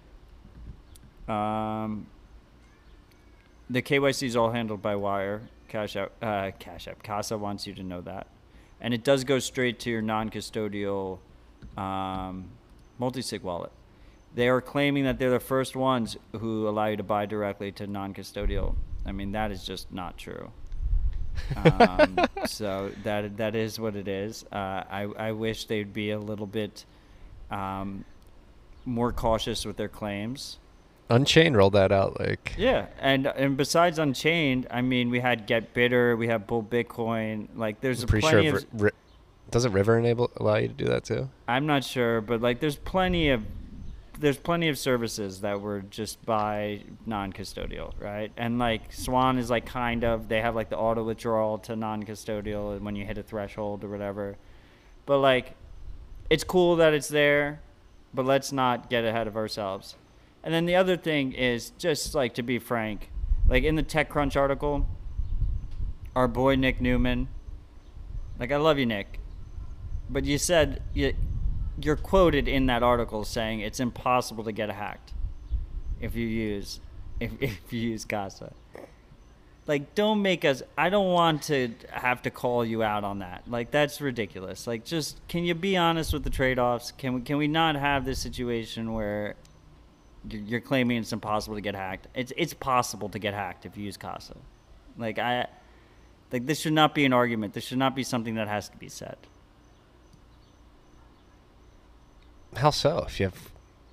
Um, the K Y C is all handled by Wire. Cash App, uh, Cash App, Casa wants you to know that, and it does go straight to your non-custodial um, multi-sig wallet. They are claiming that they're the first ones who allow you to buy directly to non-custodial. I mean, that is just not true. um, so that that is what it is. Uh, I I wish they'd be a little bit um, more cautious with their claims. Unchained rolled that out like Yeah, and and besides Unchained, I mean, we had Get Bitter, we have Bull Bitcoin. Like, there's I'm a pretty plenty sure of. Ri- doesn't River enable allow you to do that too? I'm not sure, but like, there's plenty of. There's plenty of services that were just by non-custodial, right? And like Swan is like kind of, they have like the auto withdrawal to non-custodial when you hit a threshold or whatever. But like, it's cool that it's there, but let's not get ahead of ourselves. And then the other thing is, just like, to be frank, like in the TechCrunch article, our boy Nick Newman, like, I love you, Nick, but you said you, you're quoted in that article saying it's impossible to get hacked if you use if if you use Casa. Like, don't make us. I don't want to have to call you out on that. Like, that's ridiculous. Like, just, can you be honest with the trade-offs? Can we can we not have this situation where you're claiming it's impossible to get hacked? It's it's possible to get hacked if you use Casa. Like, I like this should not be an argument. This should not be something that has to be said. How so? If you have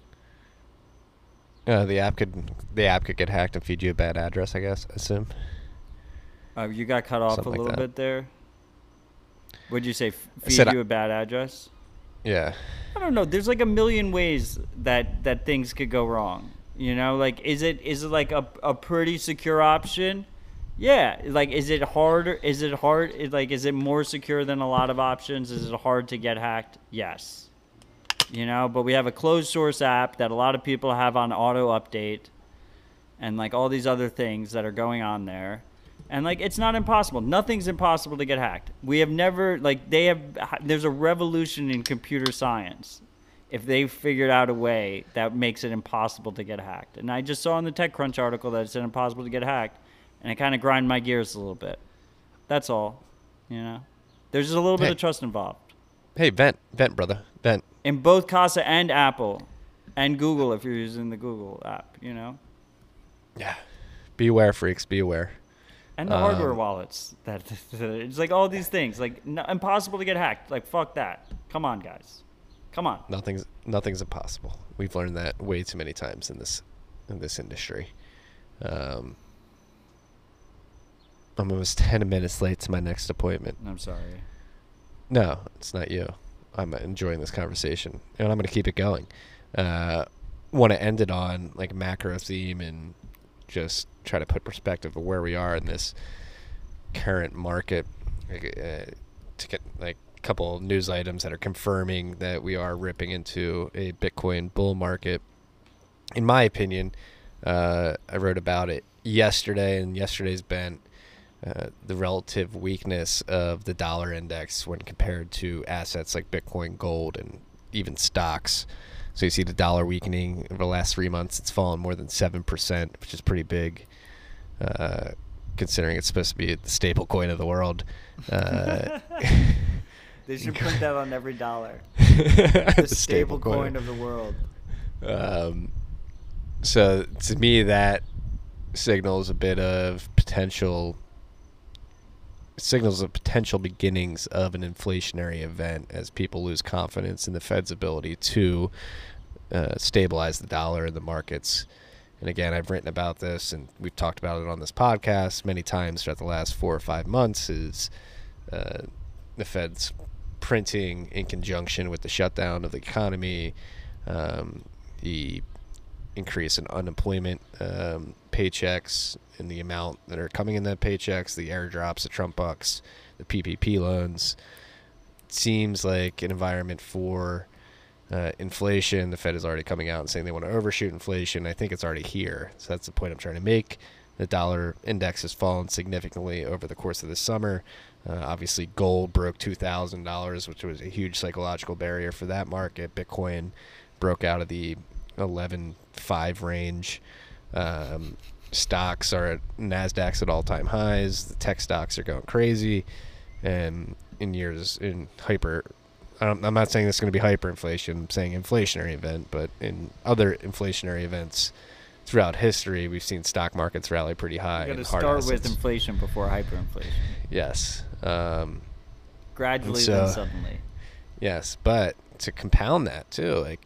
uh, the app could the app could get hacked and feed you a bad address, I guess. Assume. Uh, you got cut off Something a like little that. bit there. Would you say f- feed said you I- a bad address? Yeah. I don't know. There's like a million ways that, that things could go wrong. You know, like, is it is it like a, a pretty secure option? Yeah. Like, is it harder? Is it hard? Is, like, is it more secure than a lot of options? Is it hard to get hacked? Yes. You know, but we have a closed source app that a lot of people have on auto update, and like all these other things that are going on there. And like, it's not impossible. Nothing's impossible to get hacked. We have never, like, they have, there's a revolution in computer science if they've figured out a way that makes it impossible to get hacked. And I just saw in the TechCrunch article that it's impossible to get hacked, and it kind of grind my gears a little bit. That's all, you know? There's just a little bit Hey. of trust involved. Hey, vent, vent, brother, vent. In both Casa and Apple and Google, if you're using the Google app, you know? Yeah. Be aware, freaks. Be aware. And the Um, hardware wallets. That it's like all these things, like, no, impossible to get hacked. Like, fuck that. Come on, guys. Come on. Nothing's nothing's impossible. We've learned that way too many times in this in this industry. Um, I'm almost ten minutes late to my next appointment. I'm sorry. No, it's not you. I'm enjoying this conversation, and I'm going to keep it going. Uh, want to end it on like macro theme and just try to put perspective of where we are in this current market. Like, uh, to get like a couple of news items that are confirming that we are ripping into a Bitcoin bull market. In my opinion, uh, I wrote about it yesterday, and yesterday's been uh, the relative weakness of the dollar index when compared to assets like Bitcoin, gold, and even stocks. So you see the dollar weakening over the last three months. It's fallen more than seven percent, which is pretty big, uh, considering it's supposed to be the staple coin of the world. Uh, They should put that on every dollar. the The stable coin of the world. Um, so to me, that signals a bit of potential. Signals of potential beginnings of an inflationary event as people lose confidence in the Fed's ability to uh, stabilize the dollar in the markets. And again, I've written about this, and we've talked about it on this podcast many times throughout the last four or five months. Is uh, the Fed's printing in conjunction with the shutdown of the economy, um, the increase in unemployment um, paychecks and the amount that are coming in that paychecks, the airdrops, the Trump bucks, the P P P loans. It seems like an environment for uh, inflation. The Fed is already coming out and saying they want to overshoot inflation. I think it's already here. So that's the point I'm trying to make. The dollar index has fallen significantly over the course of the summer. Uh, obviously, gold broke two thousand dollars, which was a huge psychological barrier for that market. Bitcoin broke out of the eleven five range. Um, stocks are at NASDAQ's at all-time highs. The tech stocks are going crazy. And in years, in hyper, I don't, I'm not saying this is going to be hyperinflation. I'm saying inflationary event. But in other inflationary events throughout history, we've seen stock markets rally pretty high. You got to and hard start with assets. inflation before hyperinflation. Yes. Um, Gradually, so- then suddenly. Yes, but to compound that too, like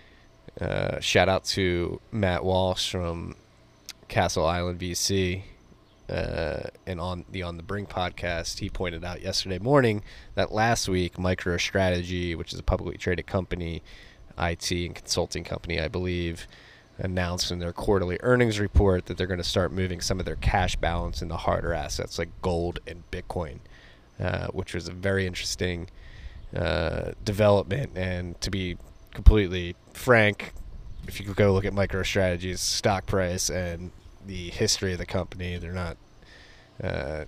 uh, shout out to Matt Walsh from Castle Island V C, uh, and on the On the Brink podcast, he pointed out yesterday morning that last week MicroStrategy, which is a publicly traded company, I T and consulting company, I believe, announced in their quarterly earnings report that they're going to start moving some of their cash balance into harder assets like gold and Bitcoin, uh, which was a very interesting uh, development. And to be completely frank, if you go look at MicroStrategy's stock price and the history of the company, they're not uh,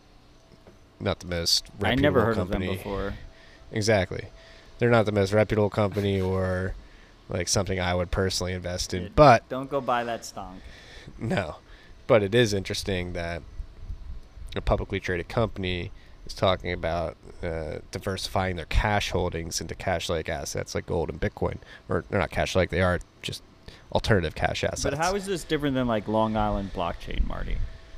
not the most reputable I never heard company. of them before. Exactly. They're not the most reputable company or like something I would personally invest in. Yeah, but don't go buy that stonk. no. But it is interesting that a publicly traded company is talking about uh, diversifying their cash holdings into cash-like assets like gold and Bitcoin. Or they're not cash-like, they are just alternative cash assets. But how is this different than like Long Island blockchain, Marty?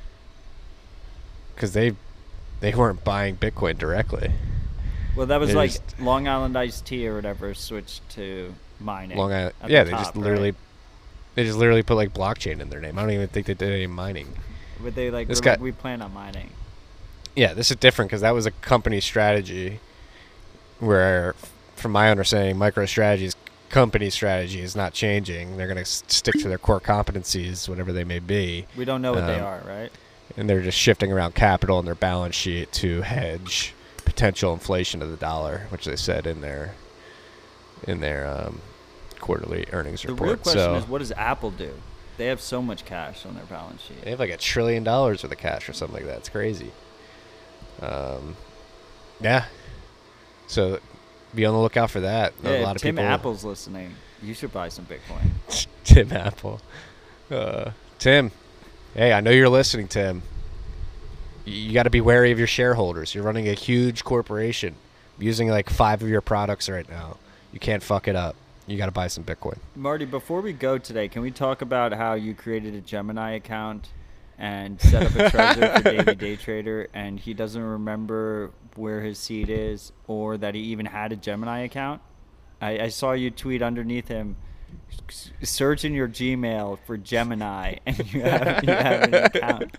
Because they, they weren't buying Bitcoin directly. Well, that was They like just- Long Island iced tea or whatever switched to mining. Long Island, at yeah, the they top, just literally, right? they just literally put like blockchain in their name. I don't even think they did any mining. But they like, This were guy- like, we plan on mining. Yeah, this is different because that was a company strategy where, from my understanding, MicroStrategy's company strategy is not changing. They're going to s- stick to their core competencies, whatever they may be. We don't know what they Um, are, right? And they're just shifting around capital in their balance sheet to hedge potential inflation of the dollar, which they said in their in their um, quarterly earnings The report. real question so is, what does Apple do? They have so much cash on their balance sheet. they have like a trillion dollars worth of cash or something like that. It's crazy. Um, yeah. So be on the lookout for that. Yeah, a if lot of Tim people. Apple's listening, you should buy some Bitcoin. Tim Apple. Uh, Tim. Hey, I know you're listening, Tim. You, you got to be wary of your shareholders. You're running a huge corporation. I'm using like five of your products right now. You can't fuck it up. You got to buy some Bitcoin. Marty, before we go today, can we talk about how you created a Gemini account and set up a treasure for Davey Day Trader, and he doesn't remember where his seed is or that he even had a Gemini account? I, I saw you tweet underneath him, "S- search in your Gmail for Gemini, and you have, you have an account."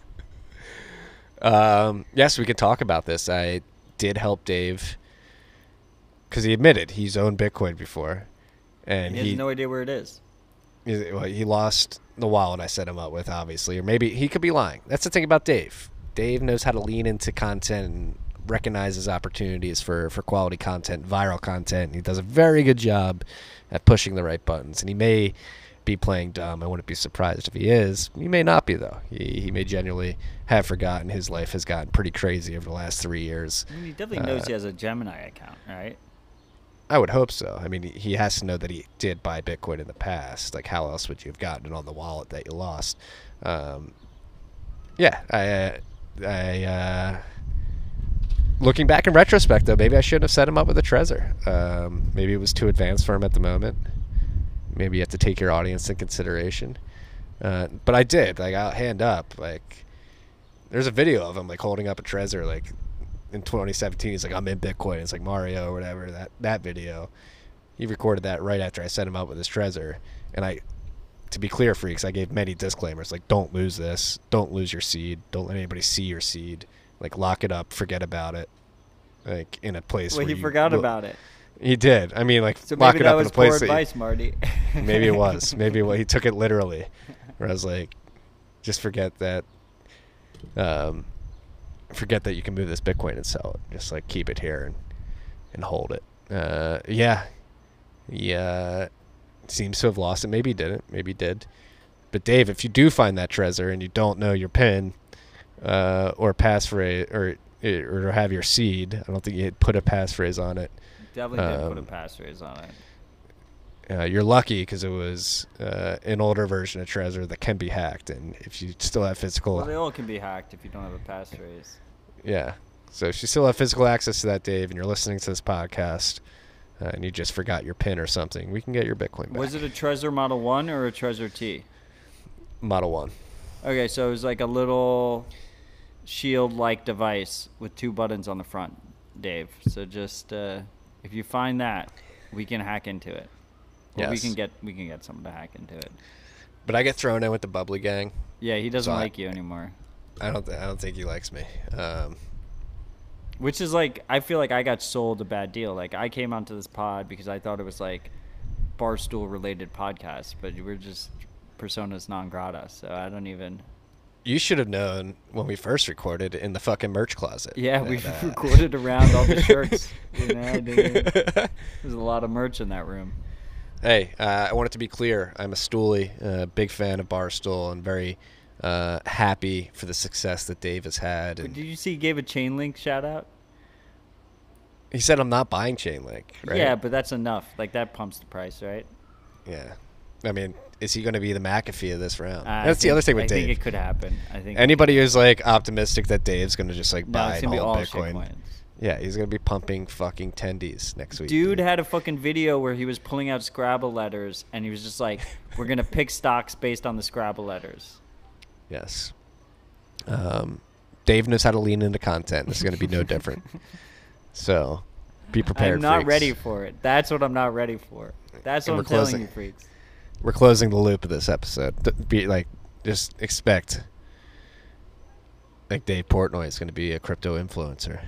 Um, yes, we could talk about this. I did help Dave because he admitted he's owned Bitcoin before, and He he has no idea where it is. he, well, he lost the wallet I set him up with, obviously, or maybe he could be lying. That's the thing about Dave. Dave knows how to lean into content and recognizes opportunities for for quality content, viral content. He does a very good job at pushing the right buttons, and he may be playing dumb. I wouldn't be surprised if he is. He may not be, though. He, he may genuinely have forgotten. His life has gotten pretty crazy over the last three years. I mean, he definitely knows he has a Gemini account, right? I would hope so. I mean, he- he has to know that he did buy Bitcoin in the past. Like, how else would you have gotten it on the wallet that you lost? Um, yeah, I, uh, I, uh, looking back in retrospect, though, maybe I shouldn't have set him up with a Trezor. Um, maybe it was too advanced for him at the moment. Maybe you have to take your audience in consideration. Uh, but I did. Like, I'll hand up. Like, there's a video of him, like, holding up a Trezor, like, in twenty seventeen. He's like, I'm in Bitcoin. It's like Mario or whatever, that, that video. He recorded that right after I set him up with his Trezor. And I, to be clear, freaks, I gave many disclaimers. Like, don't lose this. Don't lose your seed. Don't let anybody see your seed. Like, lock it up. Forget about it. Like, in a place Well, where he you forgot will- about it. He did. I mean, like, So lock maybe it that up in was a place poor that advice, Marty. maybe it was. Maybe what he took it literally. Where I was like, just forget that. Um, forget that you can move this Bitcoin and sell it. Just like keep it here and and hold it. Uh, yeah, yeah. Seems to have lost it. Maybe he didn't. Maybe he did. But Dave, if you do find that Trezor and you don't know your PIN uh, or passphrase or or have your seed, I don't think you had put a passphrase on it. Definitely didn't put a Um, passphrase on it. Uh, you're lucky because it was uh, an older version of Trezor that can be hacked, and if you still have physical, Well, they all can be hacked if you don't have a passphrase. yeah. So if you still have physical access to that, Dave, and you're listening to this podcast, uh, and you just forgot your PIN or something, we can get your Bitcoin back. Was it a Trezor Model one or a Trezor T? Model One? Okay, so it was like a little shield-like device with two buttons on the front, Dave. So just uh, if you find that, we can hack into it. Or we Yes. can get we can get someone to hack into it. But I get thrown in with the bubbly gang. Yeah, he doesn't So I- like you anymore. I don't. Th- I don't think he likes me. Um, Which is like, I feel like I got sold a bad deal. Like, I came onto this pod because I thought it was like Barstool related podcast, but we're just personas non grata. So I don't even. you should have known when we first recorded in the fucking merch closet. Yeah, that, we uh, recorded around all the shirts. You know, dude. There's a lot of merch in that room. Hey, uh, I want it to be clear. I'm a Stoolie, a uh, big fan of Barstool, and very uh, happy for the success that Dave has had. And Did you see he gave a Chainlink shout out? he said, "I'm not buying Chainlink." Right? Yeah, but that's enough. Like that pumps the price, right? Yeah. I mean, is he going to be the McAfee of this round? I That's the think- other thing with I Dave. think it could happen. I think Anybody who's like optimistic that Dave's going to just like no, buy it's and gonna be hold all Bitcoin. shitcoins. Yeah, he's going to be pumping fucking tendies next week. Dude had a fucking video where he was pulling out Scrabble letters, and he was just like, "We're gonna pick stocks based on the Scrabble letters." Yes. Um, Dave knows how to lean into content. This is going to be no different. So, be prepared. I'm not freaks. ready for it. That's what I'm not ready for. That's And what we're I'm closing. telling you, freaks. We're closing the loop of this episode. D- Be like, just expect like Dave Portnoy is going to be a crypto influencer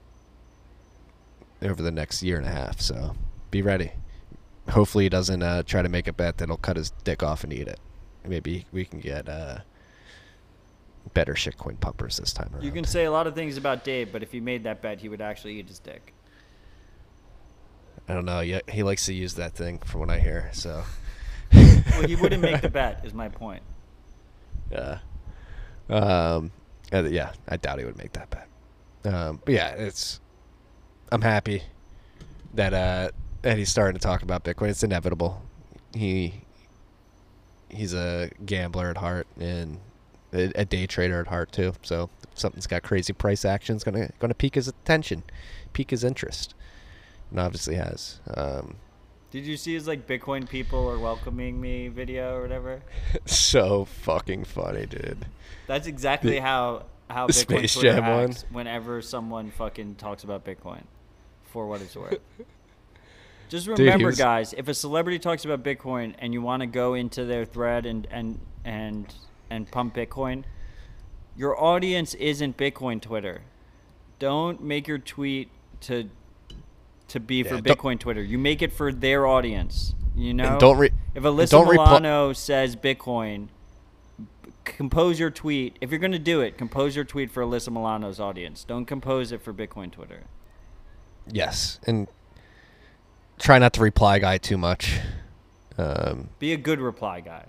over the next year and a half. So, be ready. Hopefully, he doesn't uh, try to make a bet that'll cut his dick off and eat it. Maybe we can get uh, better shitcoin pumpers this time around. You can say a lot of things about Dave, but if he made that bet, he would actually eat his dick. I don't know. Yeah, he likes to use that thing, from what I hear. So. Well, he wouldn't make the bet, is my point. Yeah. Um. uh, yeah, I doubt he would make that bet. Um. But yeah, it's. I'm happy that uh that he's starting to talk about Bitcoin. It's inevitable. He. He's a gambler at heart and a, a day trader at heart too. So if something's got crazy price action, it's gonna gonna pique his attention, pique his interest, and obviously has. Um. Did you see his like Bitcoin people are welcoming me video or whatever? So fucking funny, dude. That's exactly The- how how the Bitcoin Space Twitter Jam one? acts whenever someone fucking talks about Bitcoin, for what it's worth. Just he remember, was- guys, if a celebrity talks about Bitcoin and you want to go into their thread and and and and pump Bitcoin, your audience isn't Bitcoin Twitter. Don't make your tweet to to be for Yeah, don't- Bitcoin Twitter. You make it for their audience. You know, And don't re- if and Alyssa don't repli- Milano says Bitcoin, compose your tweet. If you're going to do it, compose your tweet for Alyssa Milano's audience. Don't compose it for Bitcoin Twitter. Yes, and try not to reply guy too much. Um, Be a good reply guy.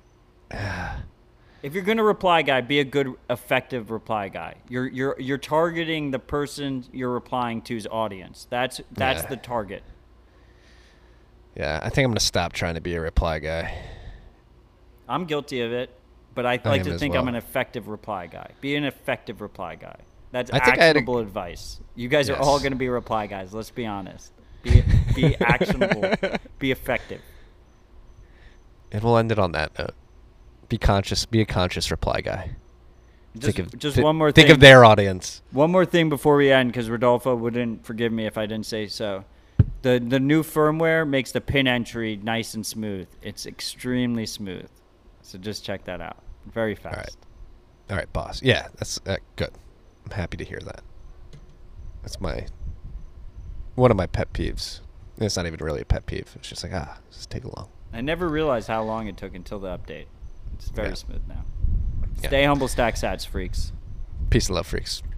If you're going to reply guy, be a good, effective reply guy. You're you're you're targeting the person you're replying to's audience. That's that's Yeah. the target. yeah, I think I'm gonna stop trying to be a reply guy. I'm guilty of it, but I I like am to as think I'm well. an effective reply guy. Be an effective reply guy. That's I think I had a- actionable advice. You guys are Yes. all going to be reply guys. Let's be honest. Be be actionable. Be effective. And we'll end it on that note. Be conscious. Be a conscious reply guy. Just, think of, just thi- one more think thing. of their audience. One more thing before we end, because Rodolfo wouldn't forgive me if I didn't say so. The the new firmware makes the pin entry nice and smooth. It's extremely smooth. So just check that out. Very fast. All right. All right, boss. Yeah, that's uh, good. I'm happy to hear that. That's my one of my pet peeves. And it's not even really a pet peeve. It's just like, ah, just take long. I never realized how long it took until the update. It's very Yeah. smooth now. Yeah. Stay humble, stack sats, freaks. Peace and love, freaks.